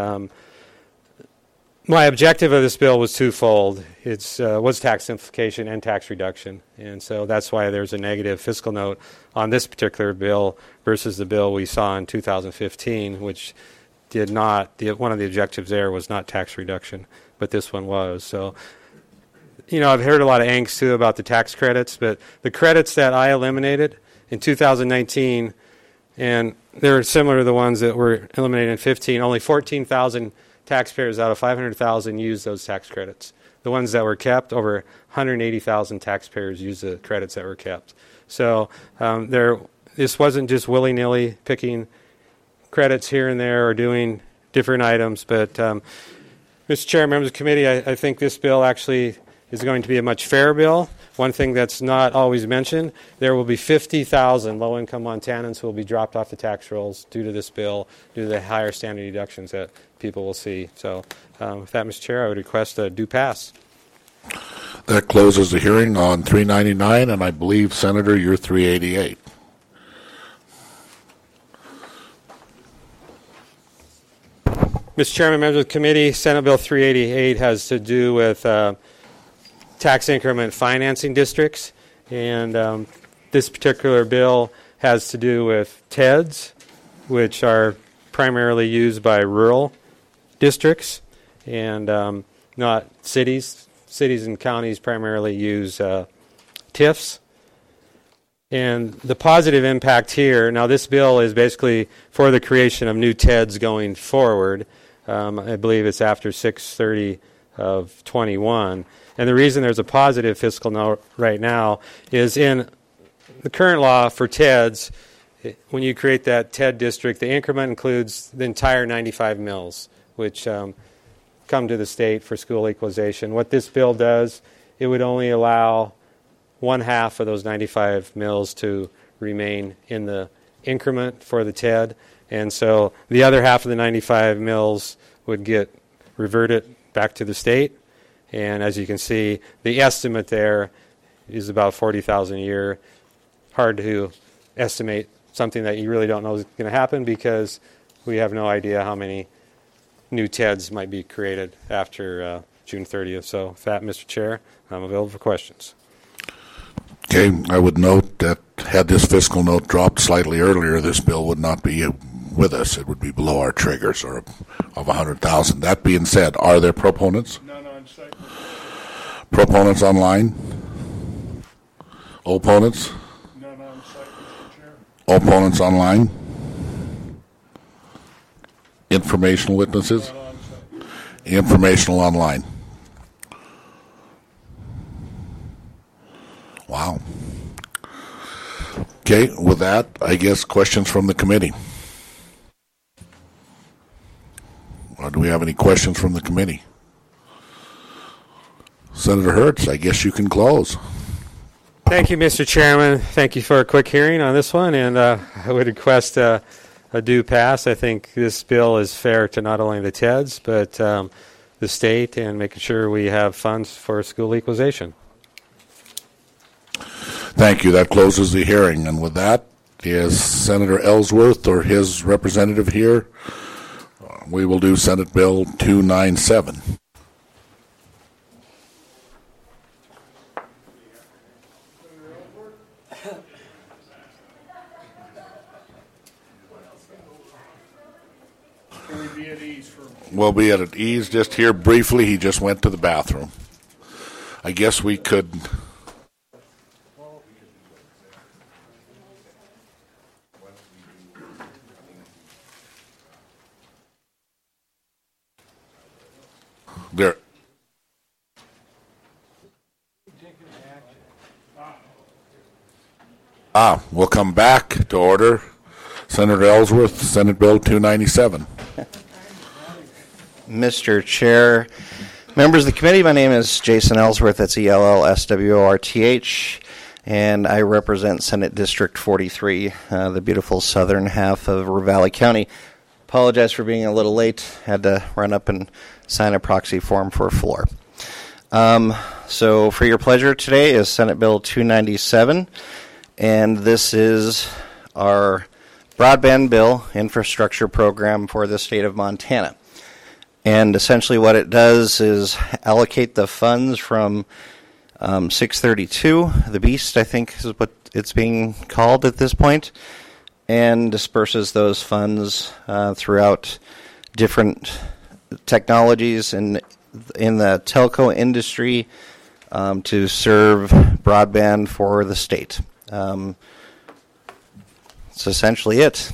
My objective of this bill was twofold. It was tax simplification and tax reduction, and so that's why there's a negative fiscal note on this particular bill versus the bill we saw in 2015, which did not. One of the objectives there was not tax reduction, but this one was. So I've heard a lot of angst too about the tax credits, but the credits that I eliminated in 2019, and they're similar to the ones that were eliminated in 15, only 14,000 taxpayers out of 500,000 used those tax credits. The ones that were kept, over 180,000 taxpayers used the credits that were kept. So this wasn't just willy-nilly picking credits here and there or doing different items, but Mr. Chair, members of the committee, I think this bill actually is going to be a much fairer bill. One thing that's not always mentioned, there will be 50,000 low-income Montanans who will be dropped off the tax rolls due to this bill, due to the higher standard deductions that people will see. So with that, Mr. Chair, I would request a due pass. That closes the hearing on 399, and I believe, Senator, you're 388. Mr. Chairman, members of the committee, Senate Bill 388 has to do with tax increment financing districts, and this particular bill has to do with TEDs, which are primarily used by rural districts and not cities. Cities and counties primarily use TIFs. And the positive impact here, now this bill is basically for the creation of new TEDs going forward. I believe it's after 6/30 of 21. And the reason there's a positive fiscal note right now is in the current law for TEDs, when you create that TED district, the increment includes the entire 95 mills, which come to the state for school equalization. What this bill does, it would only allow one half of those 95 mills to remain in the increment for the TED. And so the other half of the 95 mills would get reverted back to the state. And as you can see, the estimate there is about $40,000 a year. Hard to estimate something that you really don't know is going to happen because we have no idea how many new TEDs might be created after June 30th. So with that, Mr. Chair, I'm available for questions. Okay, I would note that had this fiscal note dropped slightly earlier, this bill would not be with us. It would be below our triggers or of 100,000. That being said, are there proponents? None on site. Proponents online? Opponents? None on site, Mr. Chair. Opponents online? Informational witnesses? Informational online. Wow. Okay, with that, I guess questions from the committee. Or do we have any questions from the committee? Senator Hertz, I guess you can close. Thank you, Mr. Chairman. Thank you for a quick hearing on this one, and I would request a due pass. I think this bill is fair to not only the TEDs, but the state, and making sure we have funds for school equalization. Thank you. That closes the hearing. And with that, is Senator Ellsworth or his representative here? We will do Senate Bill 297. We'll be at ease just here briefly. He just went to the bathroom. I guess we could... There. We'll come back to order. Senator Ellsworth, Senate Bill 297. Mr. Chair, members of the committee, my name is Jason Ellsworth. That's ELLSWORTH, and I represent Senate District 43, the beautiful southern half of Ravalli County. Apologize for being a little late. Had to run up and sign a proxy form for a floor. So for your pleasure today is Senate Bill 297, and this is our broadband bill infrastructure program for the state of Montana. And essentially what it does is allocate the funds from 632, the Beast, I think is what it's being called at this point, and disperses those funds throughout different technologies in the telco industry. to serve broadband for the state. That's essentially it.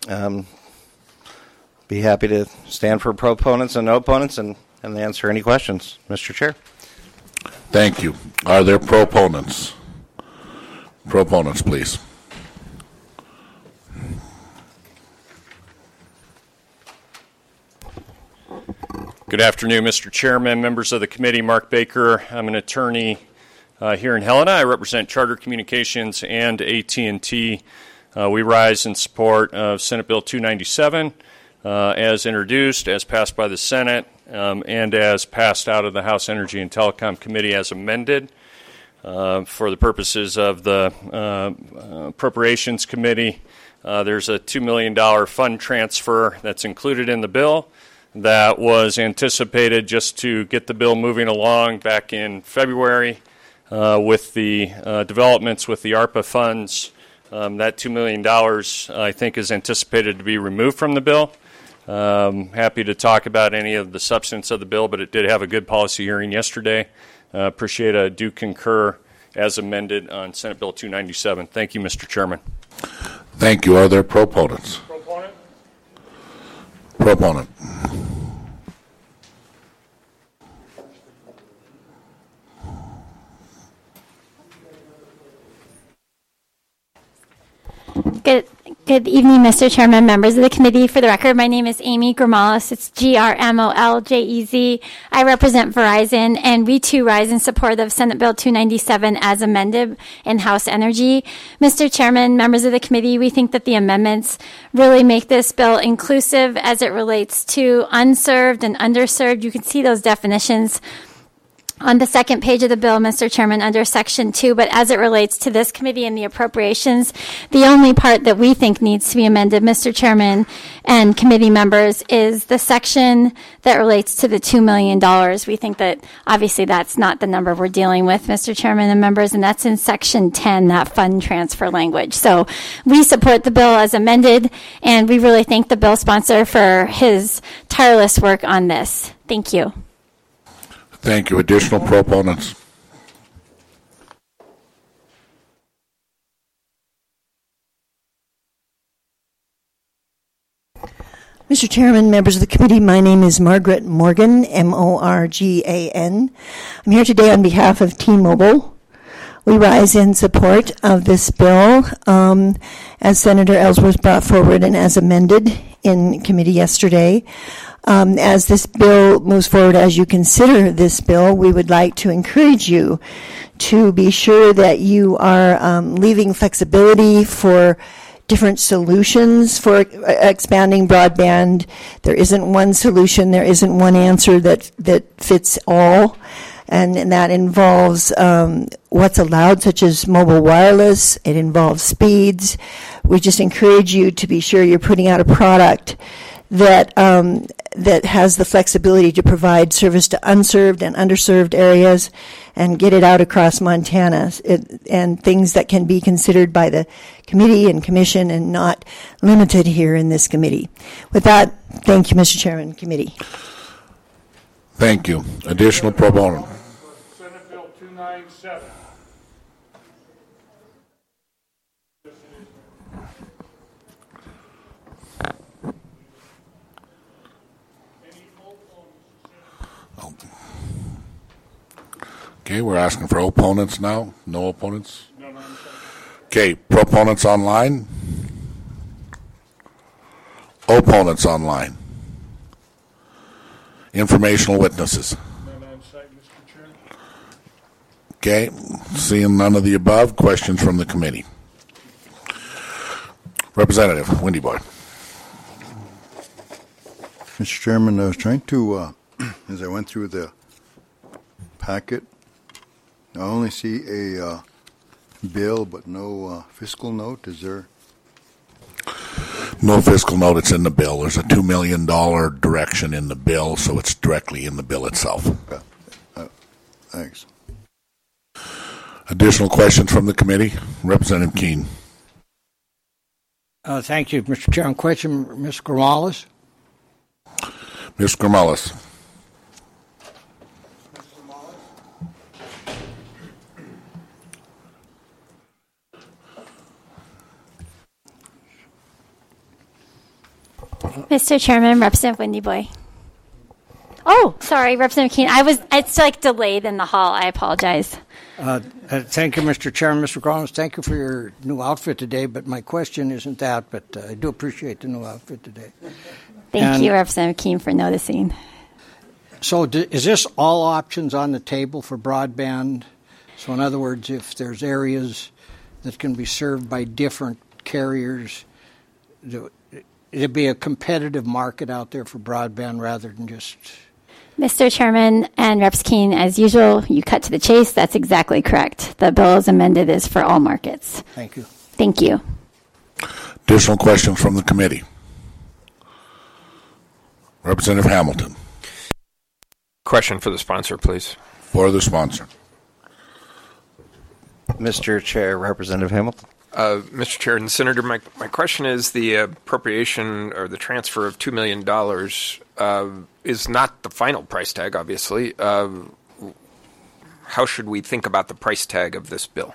Be happy to stand for proponents and opponents and answer any questions, Mr. Chair. Thank you. Are there proponents? Proponents, please. Good afternoon, Mr. Chairman, members of the committee. Mark Baker. I'm an attorney here in Helena. I represent Charter Communications and AT&T. We rise in support of Senate Bill 297 as introduced, as passed by the Senate, and as passed out of the House Energy and Telecom Committee as amended. For the purposes of the Appropriations Committee, there's a $2 million fund transfer that's included in the bill that was anticipated just to get the bill moving along back in February with the developments with the ARPA funds. That $2 million, I think, is anticipated to be removed from the bill. Happy to talk about any of the substance of the bill, but it did have a good policy hearing yesterday. Appreciate it. I do concur as amended on Senate Bill 297. Thank you, Mr. Chairman. Thank you. Are there proponents? Proponent. Good evening, Mr. Chairman, members of the committee. For the record, my name is Amy Gromolez. It's Grmoljez. I represent Verizon, and we too rise in support of Senate Bill 297 as amended in House Energy. Mr. Chairman, members of the committee, we think that the amendments really make this bill inclusive as it relates to unserved and underserved. You can see those definitions on the second page of the bill, Mr. Chairman, under Section 2, but as it relates to this committee and the appropriations, the only part that we think needs to be amended, Mr. Chairman and committee members, is the section that relates to the $2 million. We think that obviously that's not the number we're dealing with, Mr. Chairman and members, and that's in Section 10, that fund transfer language. So we support the bill as amended, and we really thank the bill sponsor for his tireless work on this. Thank you. Thank you. Additional proponents? Mr. Chairman, members of the committee, my name is Margaret Morgan, Morgan. I'm here today on behalf of T-Mobile. We rise in support of this bill as Senator Ellsworth brought forward and as amended in committee yesterday. As this bill moves forward, as you consider this bill, we would like to encourage you to be sure that you are leaving flexibility for different solutions for expanding broadband. There isn't one solution. There isn't one answer that fits all. And that involves what's allowed, such as mobile wireless. It involves speeds. We just encourage you to be sure you're putting out a product that has the flexibility to provide service to unserved and underserved areas and get it out across Montana, and things that can be considered by the committee and commission and not limited here in this committee. With that, thank you, Mr. Chairman, committee. Thank you. Additional pro bono. Senate Bill 297. Okay, we're asking for opponents now. No opponents? Okay, proponents online. Opponents online. Informational witnesses. Okay, seeing none of the above, questions from the committee. Representative Windy Boy. Mr. Chairman, I was trying to, as I went through the packet, I only see a bill but no fiscal note. Is there? No fiscal note. It's in the bill. There's a $2 million direction in the bill, so it's directly in the bill itself. Okay. Thanks. Additional questions from the committee? Representative Keene. Thank you, Mr. Chairman. Question, Ms. Gromolez. Ms. Gromolez. Mr. Chairman, Representative Wendy Boy. Oh, sorry, Representative Keene. It's like delayed in the hall. I apologize. Thank you, Mr. Chairman. Mr. Collins, thank you for your new outfit today, but my question isn't that, but I do appreciate the new outfit today. Thank you, Representative Keene, for noticing. So is this all options on the table for broadband? So in other words, if there's areas that can be served by different carriers, it'd be a competitive market out there for broadband rather than just... Mr. Chairman and Reps Keene, as usual, you cut to the chase. That's exactly correct. The bill as amended is for all markets. Thank you. Thank you. Additional questions from the committee? Representative Hamilton. Question for the sponsor, please. For the sponsor. Mr. Chair, Representative Hamilton. Mr. Chair and Senator, my question is the appropriation or the transfer of $2 million is not the final price tag, obviously. How should we think about the price tag of this bill?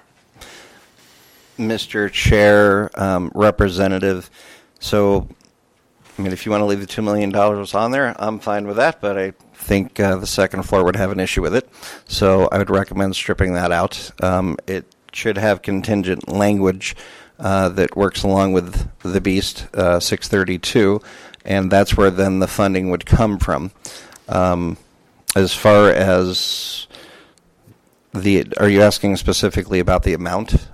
Mr. Chair, Representative, so, I mean, if you want to leave the $2 million on there, I'm fine with that, but I think the second floor would have an issue with it. So I would recommend stripping that out. It should have contingent language that works along with the BEAST 632, and that's where then the funding would come from. As far as are you asking specifically about the amount?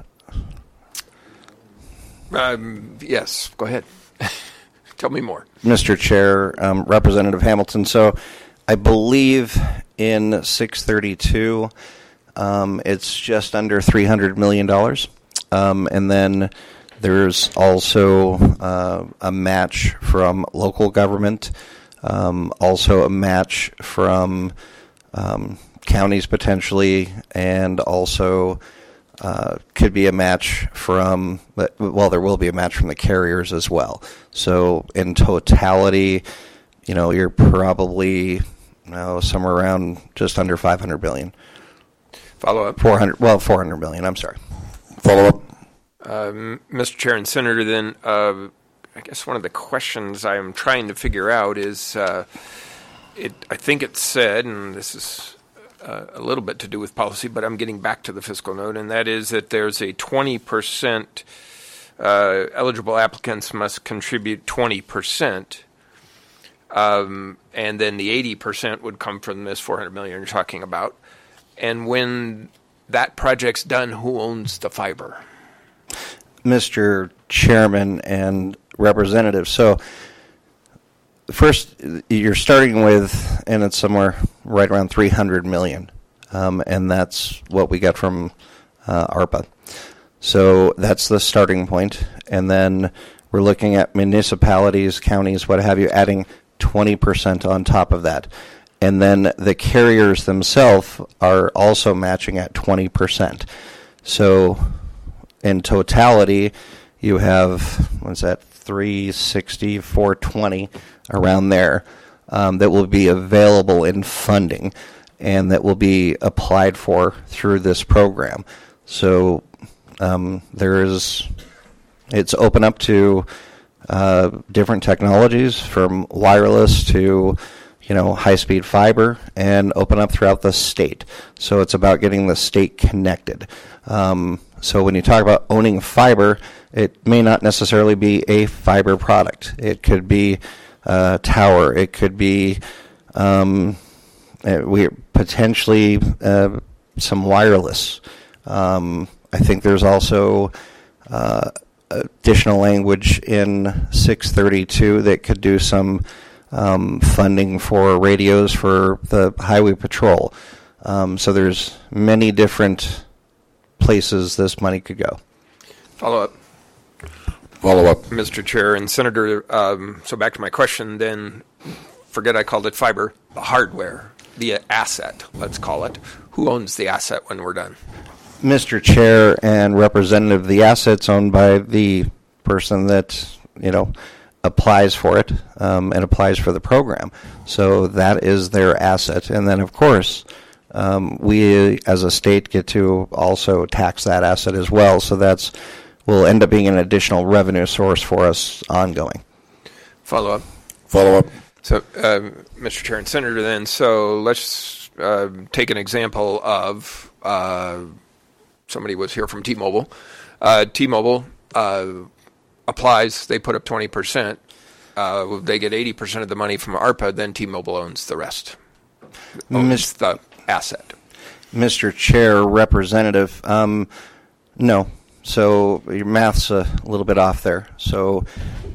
Yes, go ahead. Tell me more. Mr. Chair, Representative Hamilton, so I believe in 632, it's just under $300 million. And then there's also a match from local government, also a match from counties potentially, and also could be a match from, well, there will be a match from the carriers as well. So in totality, you're probably somewhere around just under $500 billion. Follow up. 400 million. I'm sorry. Follow up. Mr. Chair and Senator, then I guess one of the questions I'm trying to figure out is, I think it said, and this is a little bit to do with policy, but I'm getting back to the fiscal note, and that is that there's a 20% eligible applicants must contribute 20%. And then the 80% would come from this $400 million you're talking about. And when that project's done, who owns the fiber? Mr. Chairman and Representative, so first you're starting with, and it's somewhere right around $300 million, and that's what we got from ARPA. So that's the starting point, and then we're looking at municipalities, counties, what have you, adding 20% on top of that. And then the carriers themselves are also matching at 20%. So in totality, you have, what's that, 360, 420, around there, that will be available in funding and that will be applied for through this program. So it's open up to different technologies from wireless to high-speed fiber, and open up throughout the state. So it's about getting the state connected. So when you talk about owning fiber, it may not necessarily be a fiber product. It could be a tower. It could be potentially some wireless. I think there's also additional language in 632 that could do some funding for radios for the highway patrol. So there's many different places this money could go. Follow up. Mr. Chair and Senator, so back to my question then, forget I called it fiber, the hardware, the asset, let's call it. Who owns the asset when we're done? Mr. Chair and Representative, the asset's owned by the person that, applies for it and applies for the program. So that is their asset. And then, of course, we as a state get to also tax that asset as well. So will end up being an additional revenue source for us ongoing. Follow up. Follow up. So, Mr. Chair and Senator, then, so let's take an example of somebody was here from T-Mobile. T-Mobile applies, they put up 20%. They get 80% of the money from ARPA, then T-Mobile owns the rest. Owns the asset. Mr. Chair, Representative, no. So your math's a little bit off there. So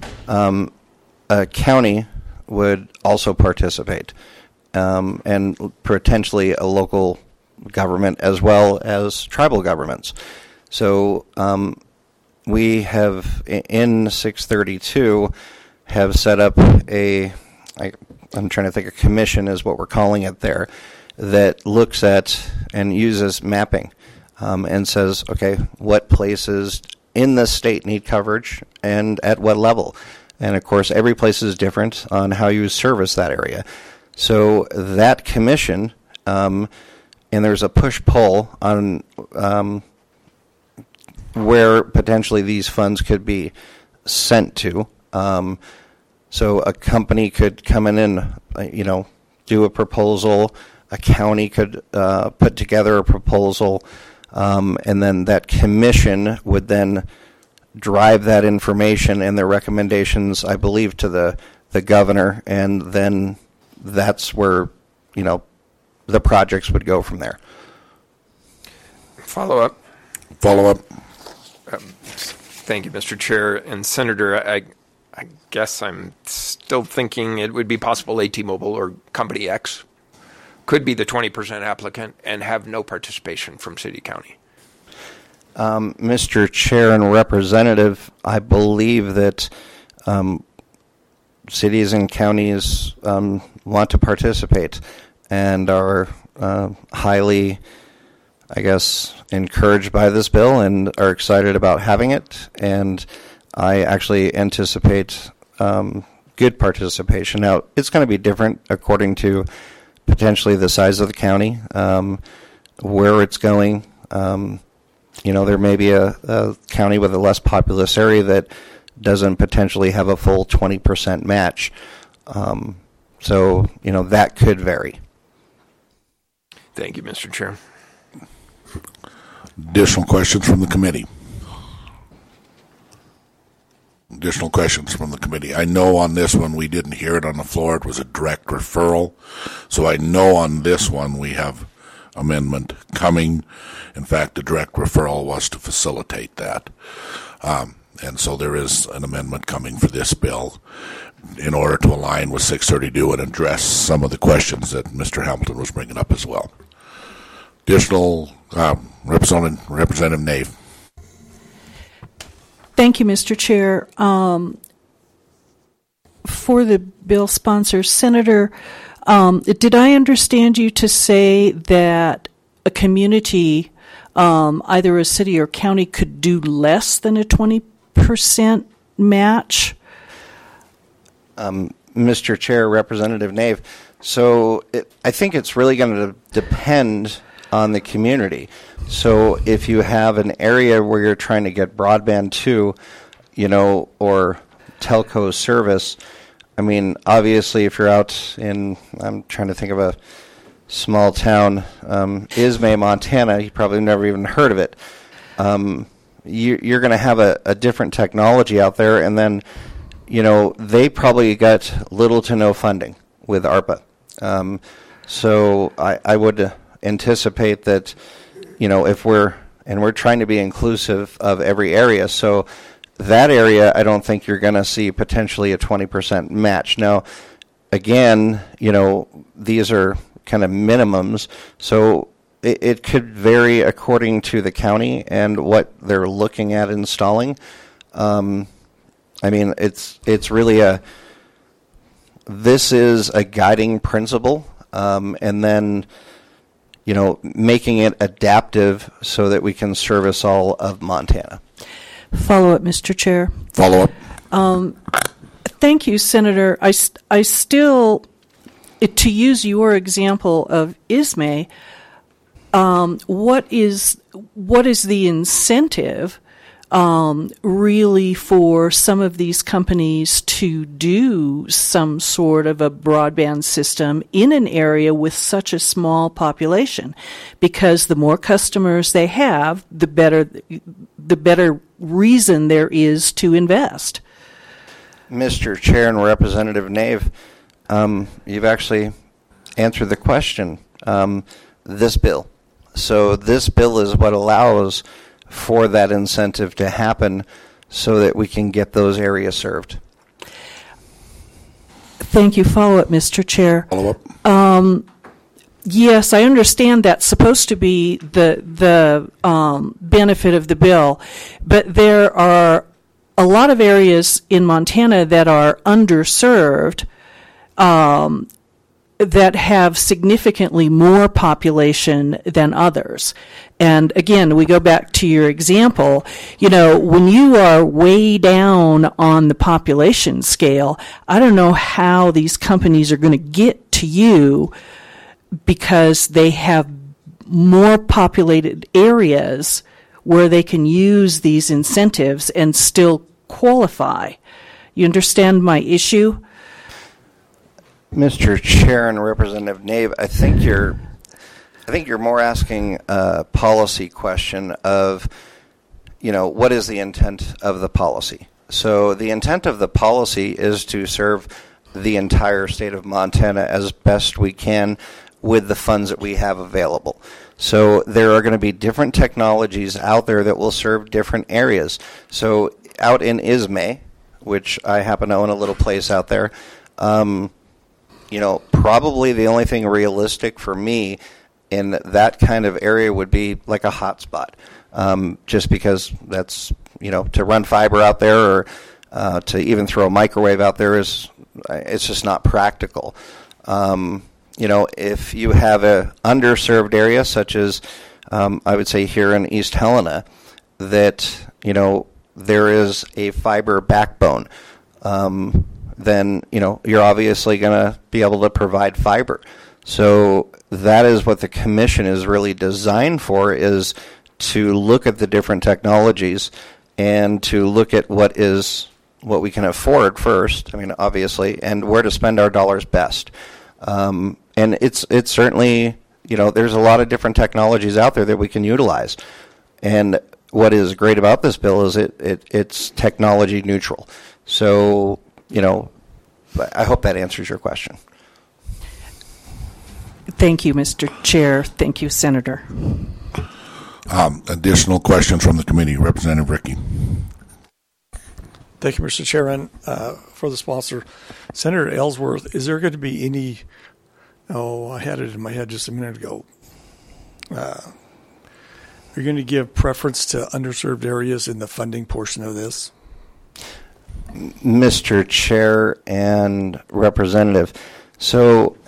a county would also participate, and potentially a local government as well as tribal governments. So we have, in 632, have set up I'm trying to think, a commission is what we're calling it there, that looks at and uses mapping and says, okay, what places in the state need coverage and at what level? And of course, every place is different on how you service that area. So that commission, and there's a push-pull on where potentially these funds could be sent to. So a company could come in and, do a proposal. A county could put together a proposal, and then that commission would then drive that information and their recommendations, I believe, to the governor, and then that's where, the projects would go from there. Follow up. Thank you, Mr. Chair and Senator. I guess I'm still thinking it would be possible T-Mobile or Company X could be the 20% applicant and have no participation from city county. Mr. Chair and Representative, I believe that cities and counties want to participate and are highly, I guess, encouraged by this bill and are excited about having it. And I actually anticipate good participation. Now, it's going to be different according to potentially the size of the county, where it's going. There may be a county with a less populous area that doesn't potentially have a full 20% match. So, that could vary. Thank you, Mr. Chair. Additional questions from the committee? Additional questions from the committee. I know on this one we didn't hear it on the floor. It was a direct referral. So I know on this one we have amendment coming. In fact, the direct referral was to facilitate that. And so there is an amendment coming for this bill in order to align with 632 and address some of the questions that Mr. Hamilton was bringing up as well. Additional, Representative Nave. Thank you, Mr. Chair. For the bill sponsor, Senator, did I understand you to say that a community, either a city or county, could do less than a 20% match? Mr. Chair, Representative Nave, so I think it's really going to depend on the community. So if you have an area where you're trying to get broadband to, or telco service, I mean, obviously if you're out in, I'm trying to think of a small town, Ismay, Montana, you probably never even heard of it. You're going to have a different technology out there, and then, they probably got little to no funding with ARPA. So I would anticipate that, if we're trying to be inclusive of every area, so that area, I don't think you're going to see potentially a 20% match. Now, again, these are kind of minimums, so it could vary according to the county and what they're looking at installing. I mean, it's really this is a guiding principle, and then, making it adaptive so that we can service all of Montana. Follow up, Mr. Chair. Follow up. Thank you, Senator. I still, to use your example of Ismay, what is the incentive really for some of these companies to do some sort of a broadband system in an area with such a small population, because the more customers they have, the better reason there is to invest. Mr. Chair and Representative Nave, you've actually answered the question. This bill. So this bill is what allows for that incentive to happen so that we can get those areas served. Thank you. Follow-up, Mr. Chair. Follow-up. Yes, I understand that's supposed to be the benefit of the bill, but there are a lot of areas in Montana that are underserved, that have significantly more population than others. And again, we go back to your example, when you are way down on the population scale, I don't know how these companies are going to get to you, because they have more populated areas where they can use these incentives and still qualify. You understand my issue? Mr. Chair and Representative Nave, I think you're more asking a policy question of, what is the intent of the policy? So the intent of the policy is to serve the entire state of Montana as best we can with the funds that we have available. So there are going to be different technologies out there that will serve different areas. So out in Ismay, which I happen to own a little place out there, probably the only thing realistic for me in that kind of area would be like a hotspot, just because that's, to run fiber out there or to even throw a microwave out there it's just not practical. If you have a underserved area such as I would say here in East Helena, that, there is a fiber backbone, then, you're obviously going to be able to provide fiber. So that is what the commission is really designed for, is to look at the different technologies and to look at what we can afford first, obviously, and where to spend our dollars best. And it's certainly, there's a lot of different technologies out there that we can utilize. And what is great about this bill is it's technology neutral. So, I hope that answers your question. Thank you, Mr. Chair. Thank you, Senator. Additional questions from the committee. Representative Rickey. Thank you, Mr. Chairman. For the sponsor, Senator Ellsworth, is there going to be any, I had it in my head just a minute ago, are you going to give preference to underserved areas in the funding portion of this? Mr. Chair and Representative, so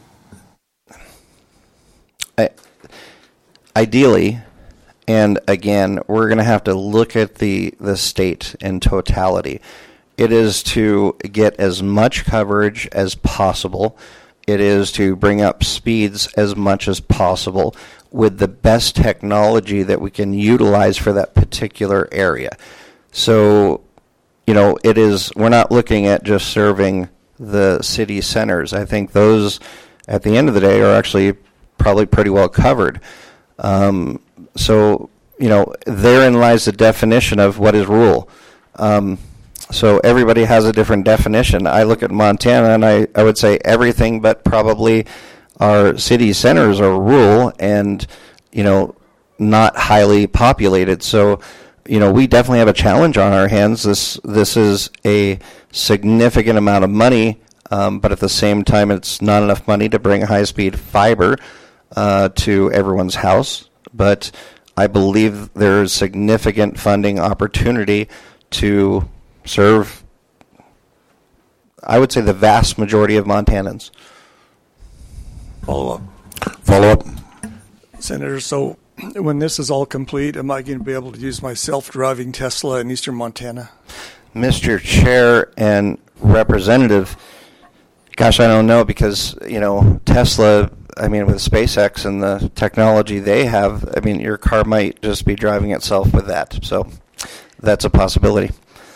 ideally, and again, we're going to have to look at the state in totality. It is to get as much coverage as possible. It is to bring up speeds as much as possible with the best technology that we can utilize for that particular area. So, we're not looking at just serving the city centers. I think those, at the end of the day, are actually probably pretty well covered. So, therein lies the definition of what is rural. So everybody has a different definition. I look at Montana and I would say everything but probably our city centers are rural and, not highly populated. So, we definitely have a challenge on our hands. This is a significant amount of money, but at the same time, it's not enough money to bring high-speed fiber to everyone's house. But I believe there's significant funding opportunity to serve, I would say, the vast majority of Montanans. Follow up. Senator, so when this is all complete, am I going to be able to use my self-driving Tesla in eastern Montana? Mr. Chair and Representative, gosh, I don't know, because, Tesla, with SpaceX and the technology they have, your car might just be driving itself with that. So that's a possibility.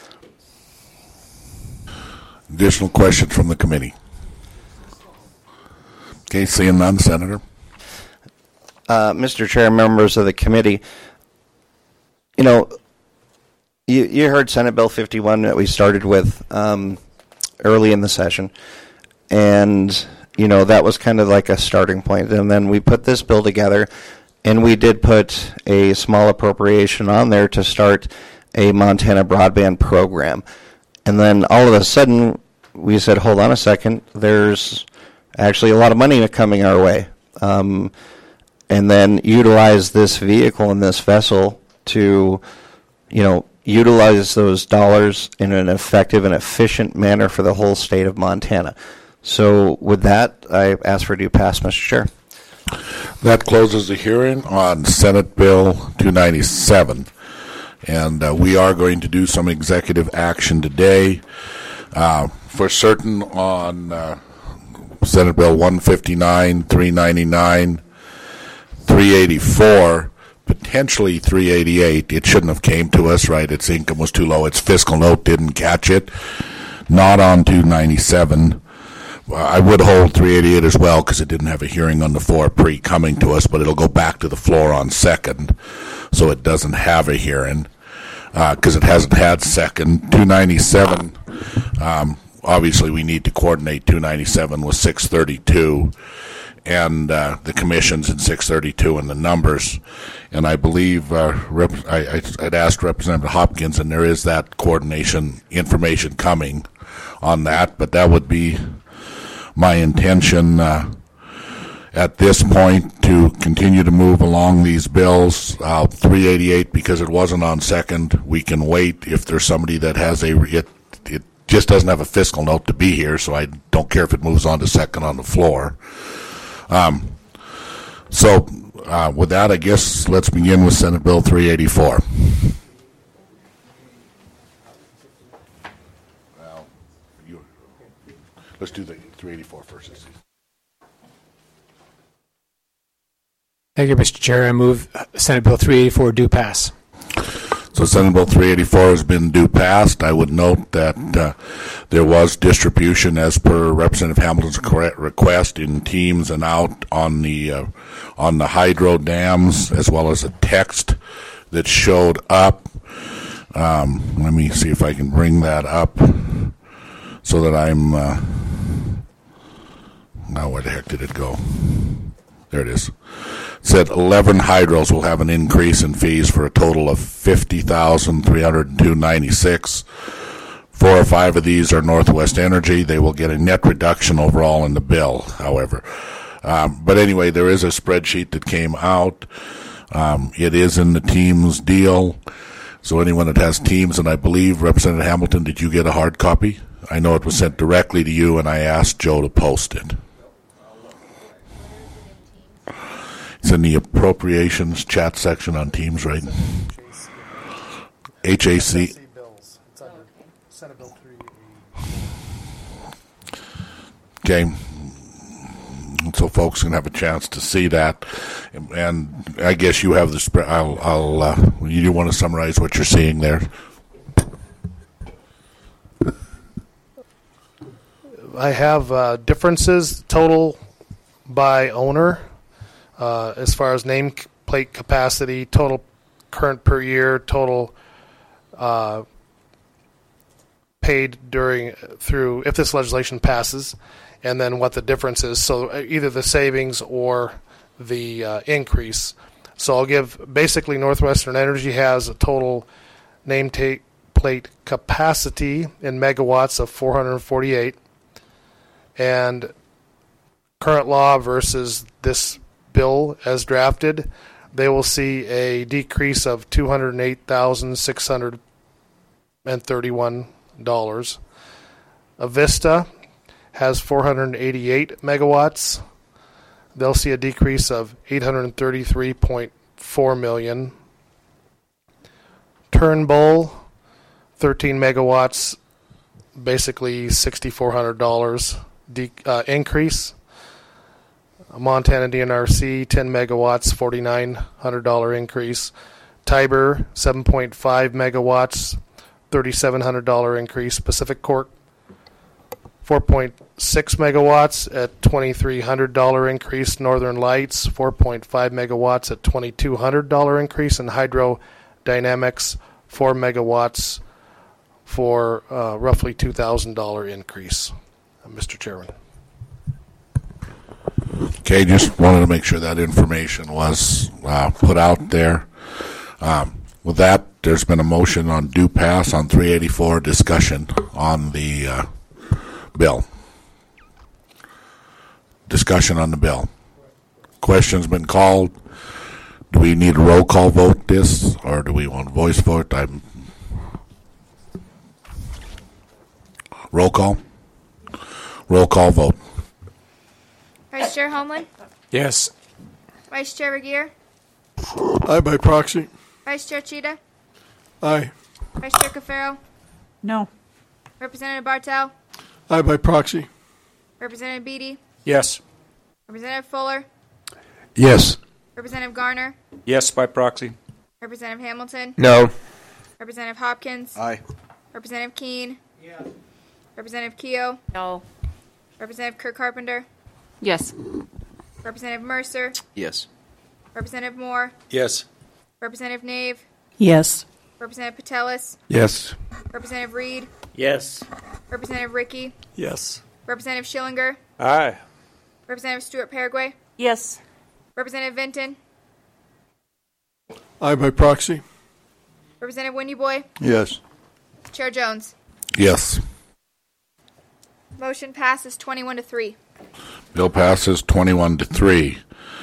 Additional questions from the committee? Okay, seeing none, Senator. Mr. Chair, members of the committee, you know, you heard Senate Bill 51 that we started with early in the session, and, you know, that was kind of like a starting point. And then we put this bill together, and we did put a small appropriation on there to start a Montana broadband program. And then all of a sudden, we said, hold on a second, there's actually a lot of money coming our way. And then utilize this vehicle and this vessel to, you know, utilize those dollars in an effective and efficient manner for the whole state of Montana. So with that, I ask for due pass, Mr. Chair. That closes the hearing on Senate Bill 297. And we are going to do some executive action today. For certain on Senate Bill 159, 399, 384, potentially 388. It shouldn't have came to us, right? Its income was too low. Its fiscal note didn't catch it. Not on 297. I would hold 388 as well because it didn't have a hearing on the floor pre-coming to us, but it'll go back to the floor on second, so it doesn't have a hearing because it hasn't had second. 297, obviously we need to coordinate 297 with 632 and the commissions in 632 and the numbers. And I believe I'd asked Representative Hopkins, and there is that coordination information coming on that, but that would be my intention at this point to continue to move along these bills. 388, because it wasn't on second, we can wait if there's somebody that has it just doesn't have a fiscal note to be here, so I don't care if it moves on to second on the floor. So with that, I guess let's begin with Senate Bill 384. Well, let's do the 384 first. Thank you, Mr. Chair. I move Senate Bill 384 due pass. So Senate Bill 384 has been due passed. I would note that there was distribution as per Representative Hamilton's request in teams and out on the hydro dams, as well as a text that showed up. Let me see if I can bring that up so that I'm now where the heck did it go? There it is. It said 11 hydros will have an increase in fees for a total of $50,302.96. 4 or 5 of these are Northwest Energy. They will get a net reduction overall in the bill, however. But anyway, there is a spreadsheet that came out. It is in the Teams deal. So anyone that has Teams, and I believe, Representative Hamilton, did you get a hard copy? I know it was sent directly to you, and I asked Joe to post it. It's in the appropriations chat section on Teams, right? HAC. Okay. So folks can have a chance to see that. And I guess you have the spread. You do want to summarize what you're seeing there? I have differences total by owner. As far as nameplate capacity, total current per year, total paid through if this legislation passes, and then what the difference is. So either the savings or the increase. So I'll give basically Northwestern Energy has a total nameplate capacity in megawatts of 448, and current law versus this bill as drafted, they will see a decrease of $208,631. Avista has 488 megawatts. They'll see a decrease of $833.4 million. Turnbull, 13 megawatts, basically $6,400 increase. Montana DNRC, 10 megawatts, $4,900 increase. Tiber, 7.5 megawatts, $3,700 increase. Pacific Corp, 4.6 megawatts at $2,300 increase. Northern Lights, 4.5 megawatts at $2,200 increase. And Hydrodynamics, 4 megawatts for roughly $2,000 increase. Mr. Chairman. Okay, just wanted to make sure that information was put out there. With that, there's been a motion on due pass on 384, discussion on the bill. Discussion on the bill. Question's been called. Do we need a roll call vote this, or do we want a voice vote? Roll call. Roll call vote. Vice Chair Homeland? Yes. Vice Chair Regier? Aye by proxy. Vice Chair Cheetah? Aye. Vice Chair Cafaro? No. Representative Bartel? Aye by proxy. Representative Beatty? Yes. Representative Fuller? Yes. Representative Garner? Yes by proxy. Representative Hamilton? No. Representative Hopkins? Aye. Representative Keene? Yes. Representative Keogh? No. Representative Kirk Carpenter? Yes. Representative Mercer? Yes. Representative Moore? Yes. Representative Nave? Yes. Representative Patelis? Yes. Representative Reed? Yes. Representative Ricky? Yes. Representative Schillinger? Aye. Representative Stewart Paraguay? Yes. Representative Vinton? Aye by proxy. Representative Windy Boy? Yes. Chair Jones? Yes. Motion passes 21-3. Bill passes 21-3.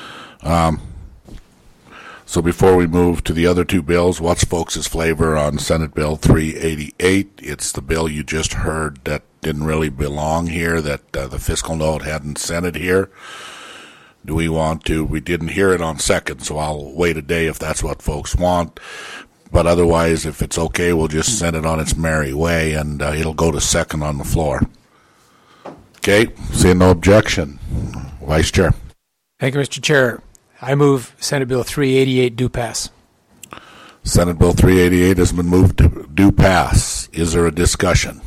So before we move to the other two bills, what's folks' flavor on Senate Bill 388? It's the bill you just heard that didn't really belong here, that the fiscal note hadn't sent it here. Do we want to? We didn't hear it on second, so I'll wait a day if that's what folks want. But otherwise, if it's okay, we'll just send it on its merry way, and it'll go to second on the floor. Okay, seeing no objection. Vice Chair. Thank you, Mr. Chair. I move Senate Bill 388 do pass. Senate Bill 388 has been moved to do pass. Is there a discussion?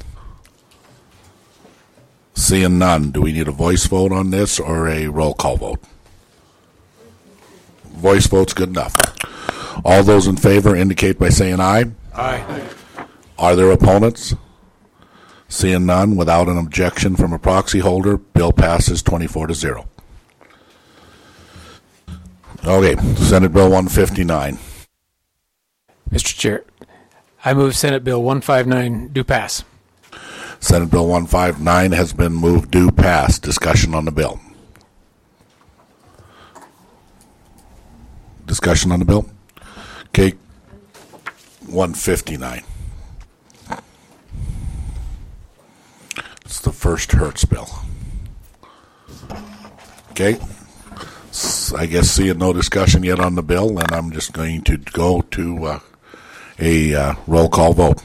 Seeing none, do we need a voice vote on this or a roll call vote? Voice vote's good enough. All those in favor indicate by saying aye. Aye. Are there opponents? Seeing none, without an objection from a proxy holder, bill passes 24-0. Okay, Senate Bill 159. Mr. Chair, I move Senate Bill 159 do pass. Senate Bill 159 has been moved do pass. Discussion on the bill. Discussion on the bill? Okay, 159. It's the first Hertz bill. Okay. I guess seeing no discussion yet on the bill, and I'm just going to go to a roll call vote.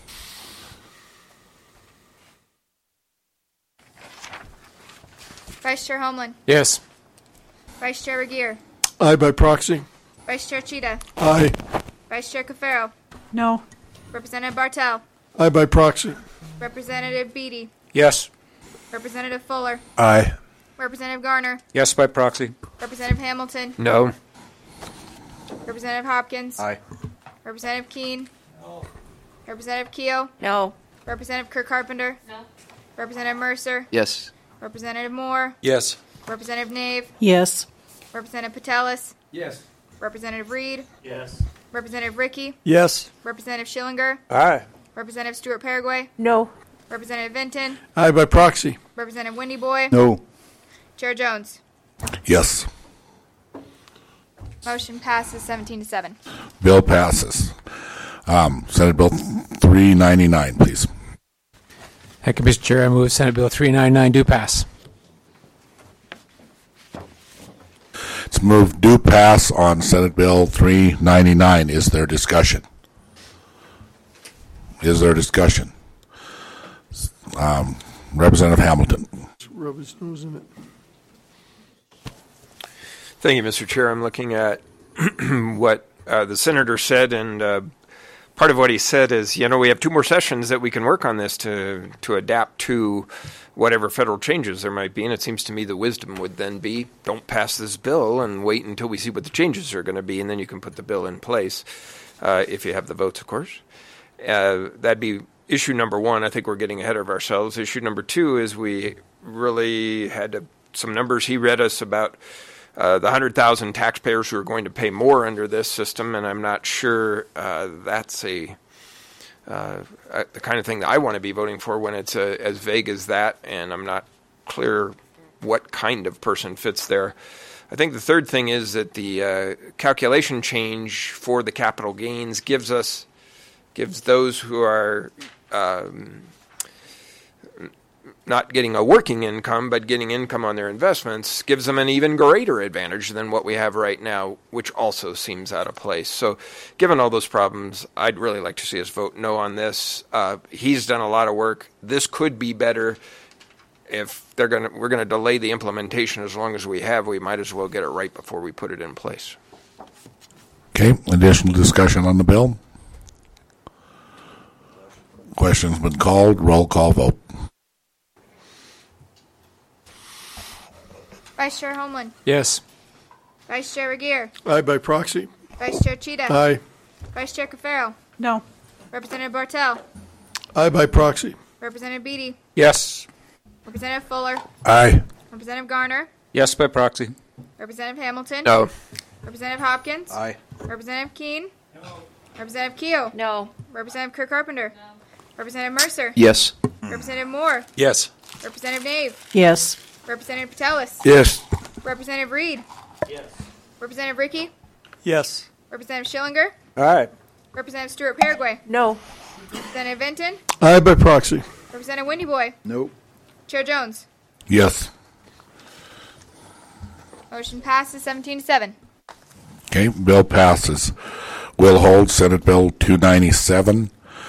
Vice Chair Homeland? Yes. Vice Chair Regier? Aye by proxy. Vice Chair Cheetah? Aye. Vice Chair Cafaro? No. Representative Bartel? Aye by proxy. Representative Beatty? Yes. Representative Fuller? Aye. Representative Garner? Yes by proxy. Representative Hamilton? No. Representative Hopkins? Aye. Representative Keene? No. Representative Keogh? No. Representative Kirk Carpenter? No. Representative Mercer? Yes. Representative Moore? Yes. Representative Nave? Yes. Representative Patelis? Yes. Representative Reed? Yes. Representative Ricky? Yes. Representative Schillinger? Aye. Representative Stewart Paraguay? No. Representative Vinton? Aye by proxy. Representative Windy Boy? No. Chair Jones? Yes. Motion passes 17-7. Bill passes. Senate Bill 399, please. Thank you, Mr. Chair. I move Senate Bill 399 do pass. It's moved do pass on Senate Bill 399. Is there discussion? Is there discussion? Representative Hamilton. Rub his nose in it. Thank you, Mr. Chair. I'm looking at what the senator said, and part of what he said is, we have 2 more sessions that we can work on this to adapt to whatever federal changes there might be. And it seems to me the wisdom would then be, don't pass this bill and wait until we see what the changes are going to be, and then you can put the bill in place, if you have the votes, of course. That'd be issue number 1. I think we're getting ahead of ourselves. Issue number 2 is we really had some numbers he read us about the 100,000 taxpayers who are going to pay more under this system, and I'm not sure that's the kind of thing that I want to be voting for when it's as vague as that, and I'm not clear what kind of person fits there. I think the third thing is that the calculation change for the capital gains gives those who are not getting a working income, but getting income on their investments, gives them an even greater advantage than what we have right now, which also seems out of place. So given all those problems, I'd really like to see us vote no on this. He's done a lot of work. This could be better. If we're going to delay the implementation as long as we have, we might as well get it right before we put it in place. Okay, additional discussion on the bill? Question's been called. Roll call vote. Vice Chair Homeland. Yes. Vice Chair Regier. Aye by proxy. Vice Chair Cheetah. Aye. Vice Chair Cafaro. No. Representative Bartel. Aye by proxy. Representative Beatty. Yes. Representative Fuller. Aye. Representative Garner. Yes by proxy. Representative Hamilton. No. Representative Hopkins. Aye. Representative Keene. No. Representative Keogh. No. Representative Kirk Carpenter. No. Representative Mercer. Yes. Representative Moore. Yes. Representative Nave. Yes. Representative Patelis. Yes. Representative Reed. Yes. Representative Ricky. Yes. Representative Schillinger. Aye. Representative Stewart Paraguay. No. Representative Vinton. Aye by proxy. Representative Windy Boy. Nope. Chair Jones. Yes. Motion passes 17-7. Okay, bill passes. Will hold Senate Bill 297.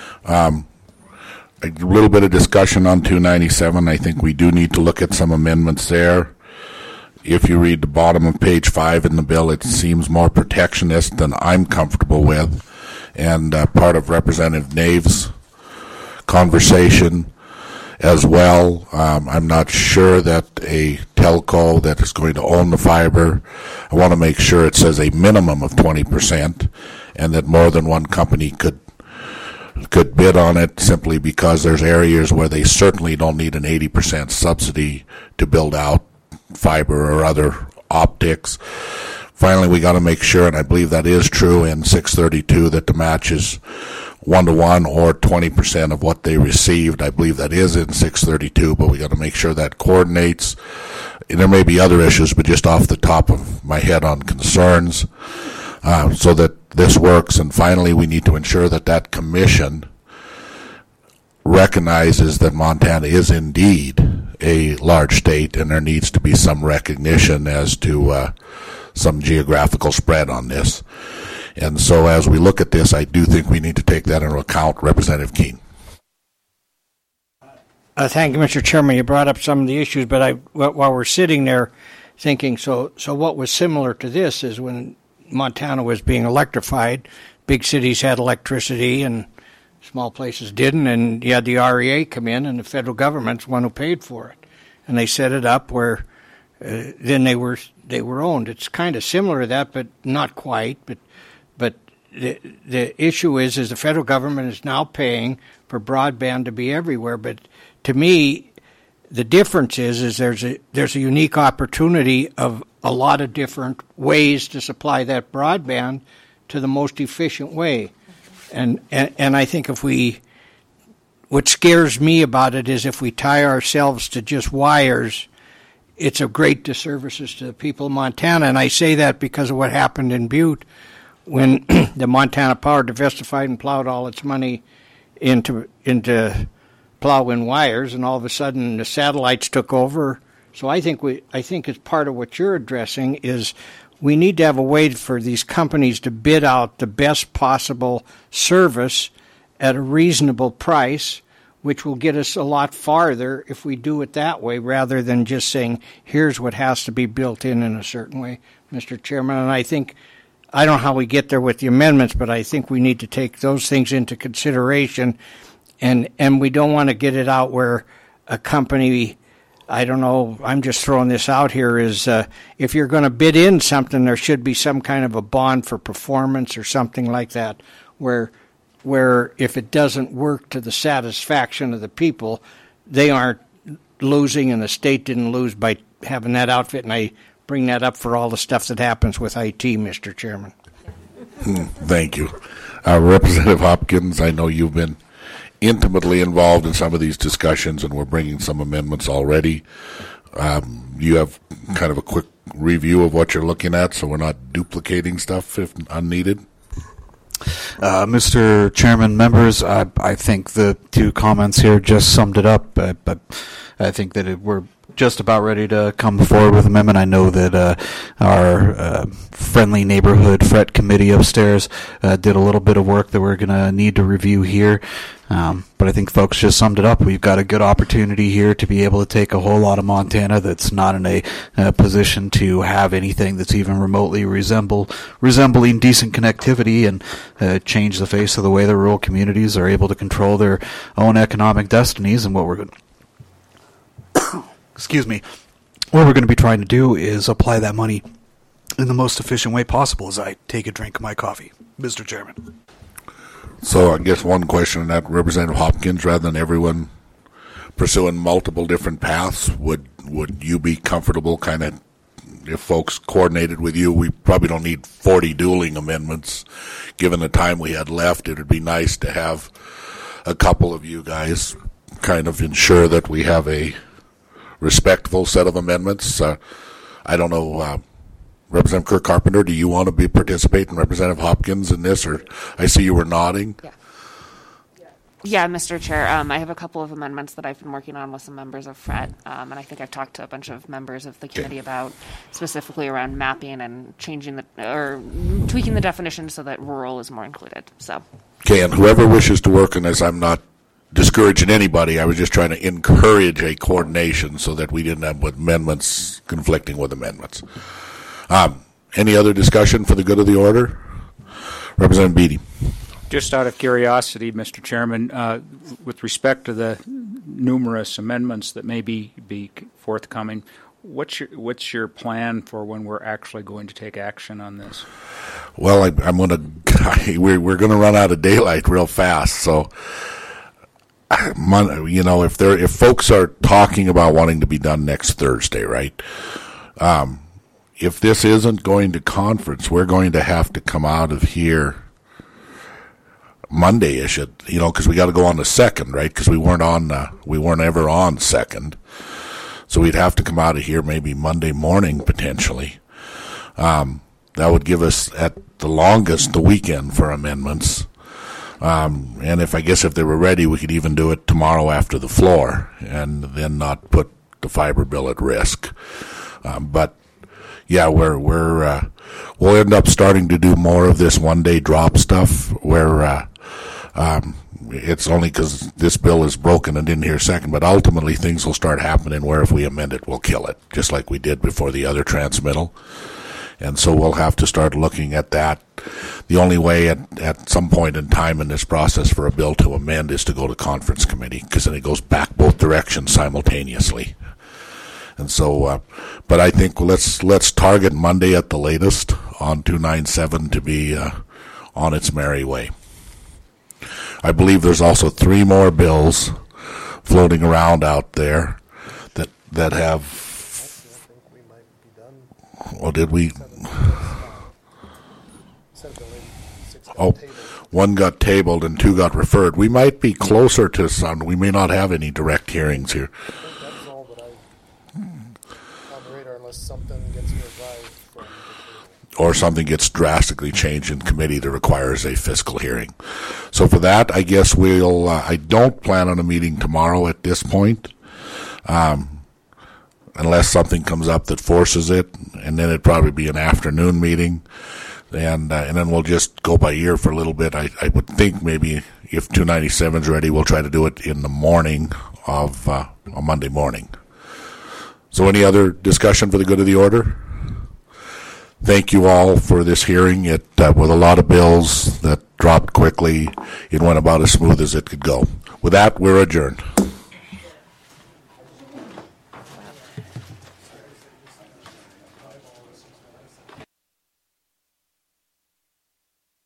A little bit of discussion on 297. I think we do need to look at some amendments there. If you read the bottom of page 5 in the bill, it seems more protectionist than I'm comfortable with. And part of Representative Nave's conversation as well. I'm not sure that a telco that is going to own the fiber, I want to make sure it says a minimum of 20% and that more than one company could bid on it, simply because there's areas where they certainly don't need an 80% subsidy to build out fiber or other optics. Finally, we got to make sure, and I believe that is true in 632, that the match is 1-to-1 or 20% of what they received. I believe that is in 632, but we got to make sure that coordinates. And there may be other issues, but just off the top of my head on concerns, so that this works. And finally, we need to ensure that that commission recognizes that Montana is indeed a large state, and there needs to be some recognition as to some geographical spread on this. And so as we look at this, I do think we need to take that into account. Representative Keene. Thank you, Mr. Chairman. You brought up some of the issues, but while we're sitting there thinking, so what was similar to this is when Montana was being electrified, big cities had electricity and small places didn't, and you had the REA come in, and the federal government's the one who paid for it. And they set it up where then they were owned. It's kind of similar to that, but not quite. But the issue is the federal government is now paying for broadband to be everywhere. But to me, the difference is there's a unique opportunity of a lot of different ways to supply that broadband to the most efficient way. And I think what scares me about it is if we tie ourselves to just wires, it's a great disservice to the people of Montana. And I say that because of what happened in Butte when the Montana Power diversified and plowed all its money into plowing wires, and all of a sudden the satellites took over. So I think as part of what you're addressing is we need to have a way for these companies to bid out the best possible service at a reasonable price, which will get us a lot farther if we do it that way rather than just saying, here's what has to be built in a certain way, Mr. Chairman. And I think I don't know how we get there with the amendments, but I think we need to take those things into consideration, and we don't want to get it out where a company, I don't know, I'm just throwing this out here, is if you're going to bid in something, there should be some kind of a bond for performance or something like that, where if it doesn't work to the satisfaction of the people, they aren't losing and the state didn't lose by having that outfit. And I bring that up for all the stuff that happens with IT, Mr. Chairman. Thank you. Representative Hopkins, I know you've been intimately involved in some of these discussions, and we're bringing some amendments already. You have kind of a quick review of what you're looking at, so we're not duplicating stuff if unneeded. Mr. Chairman, members, I think the two comments here just summed it up. But I think that we're just about ready to come forward with amendment. I know that our friendly neighborhood FRET committee upstairs did a little bit of work that we're going to need to review here. But I think folks just summed it up. We've got a good opportunity here to be able to take a whole lot of Montana that's not in a position to have anything that's even remotely resembling decent connectivity, and change the face of the way the rural communities are able to control their own economic destinies. And what we're going what we're going to be trying to do is apply that money in the most efficient way possible as I take a drink of my coffee, Mr. Chairman. So I guess one question on that, Representative Hopkins, rather than everyone pursuing multiple different paths, would you be comfortable kind of, if folks coordinated with you, we probably don't need 40 dueling amendments. Given the time we had left, it would be nice to have a couple of you guys kind of ensure that we have a respectful set of amendments. I don't know, Representative Kirk Carpenter, do you want to participate in Representative Hopkins in this? Or I see you were nodding. Yeah, Mr. Chair, I have a couple of amendments that I've been working on with some members of FRET, and I think I've talked to a bunch of members of the committee about specifically around mapping and changing or tweaking the definition so that rural is more included. So. Okay, and whoever wishes to work on this, I'm not discouraging anybody. I was just trying to encourage a coordination so that we didn't have amendments conflicting with amendments. Any other discussion for the good of the order? Representative Beatty. Just out of curiosity, Mr. Chairman, with respect to the numerous amendments that may be forthcoming, what's your plan for when we're actually going to take action on this? Well, we're going to run out of daylight real fast, so if folks are talking about wanting to be done next Thursday, right? If this isn't going to conference, we're going to have to come out of here Monday-ish, because we got to go on the 2nd, right? Because we weren't ever on 2nd, so we'd have to come out of here maybe Monday morning potentially. That would give us at the longest the weekend for amendments. And if they were ready, we could even do it tomorrow after the floor, and then not put the fiber bill at risk. But yeah, we'll end up starting to do more of this one-day drop stuff where it's only because this bill is broken and didn't hear second, but ultimately things will start happening where if we amend it, we'll kill it, just like we did before the other transmittal. And so we'll have to start looking at that. The only way at some point in time in this process for a bill to amend is to go to conference committee, because then it goes back both directions simultaneously. And so, but I think let's target Monday at the latest on 297 to be on its merry way. I believe there's also 3 more bills floating around out there that have. Well, did we? Oh, 1 got tabled and 2 got referred. We might be closer to some. We may not have any direct hearings here. That's all that I on the radar, unless something gets revived or something gets drastically changed in committee that requires a fiscal hearing. So for that, I guess we'll. I don't plan on a meeting tomorrow at this point. Unless something comes up that forces it, and then it'd probably be an afternoon meeting, and then we'll just go by ear for a little bit. I would think maybe if 297 is ready, we'll try to do it in the morning of a Monday morning. So any other discussion for the good of the order? Thank you all for this hearing. It with a lot of bills that dropped quickly, it went about as smooth as it could go. With that, we're adjourned.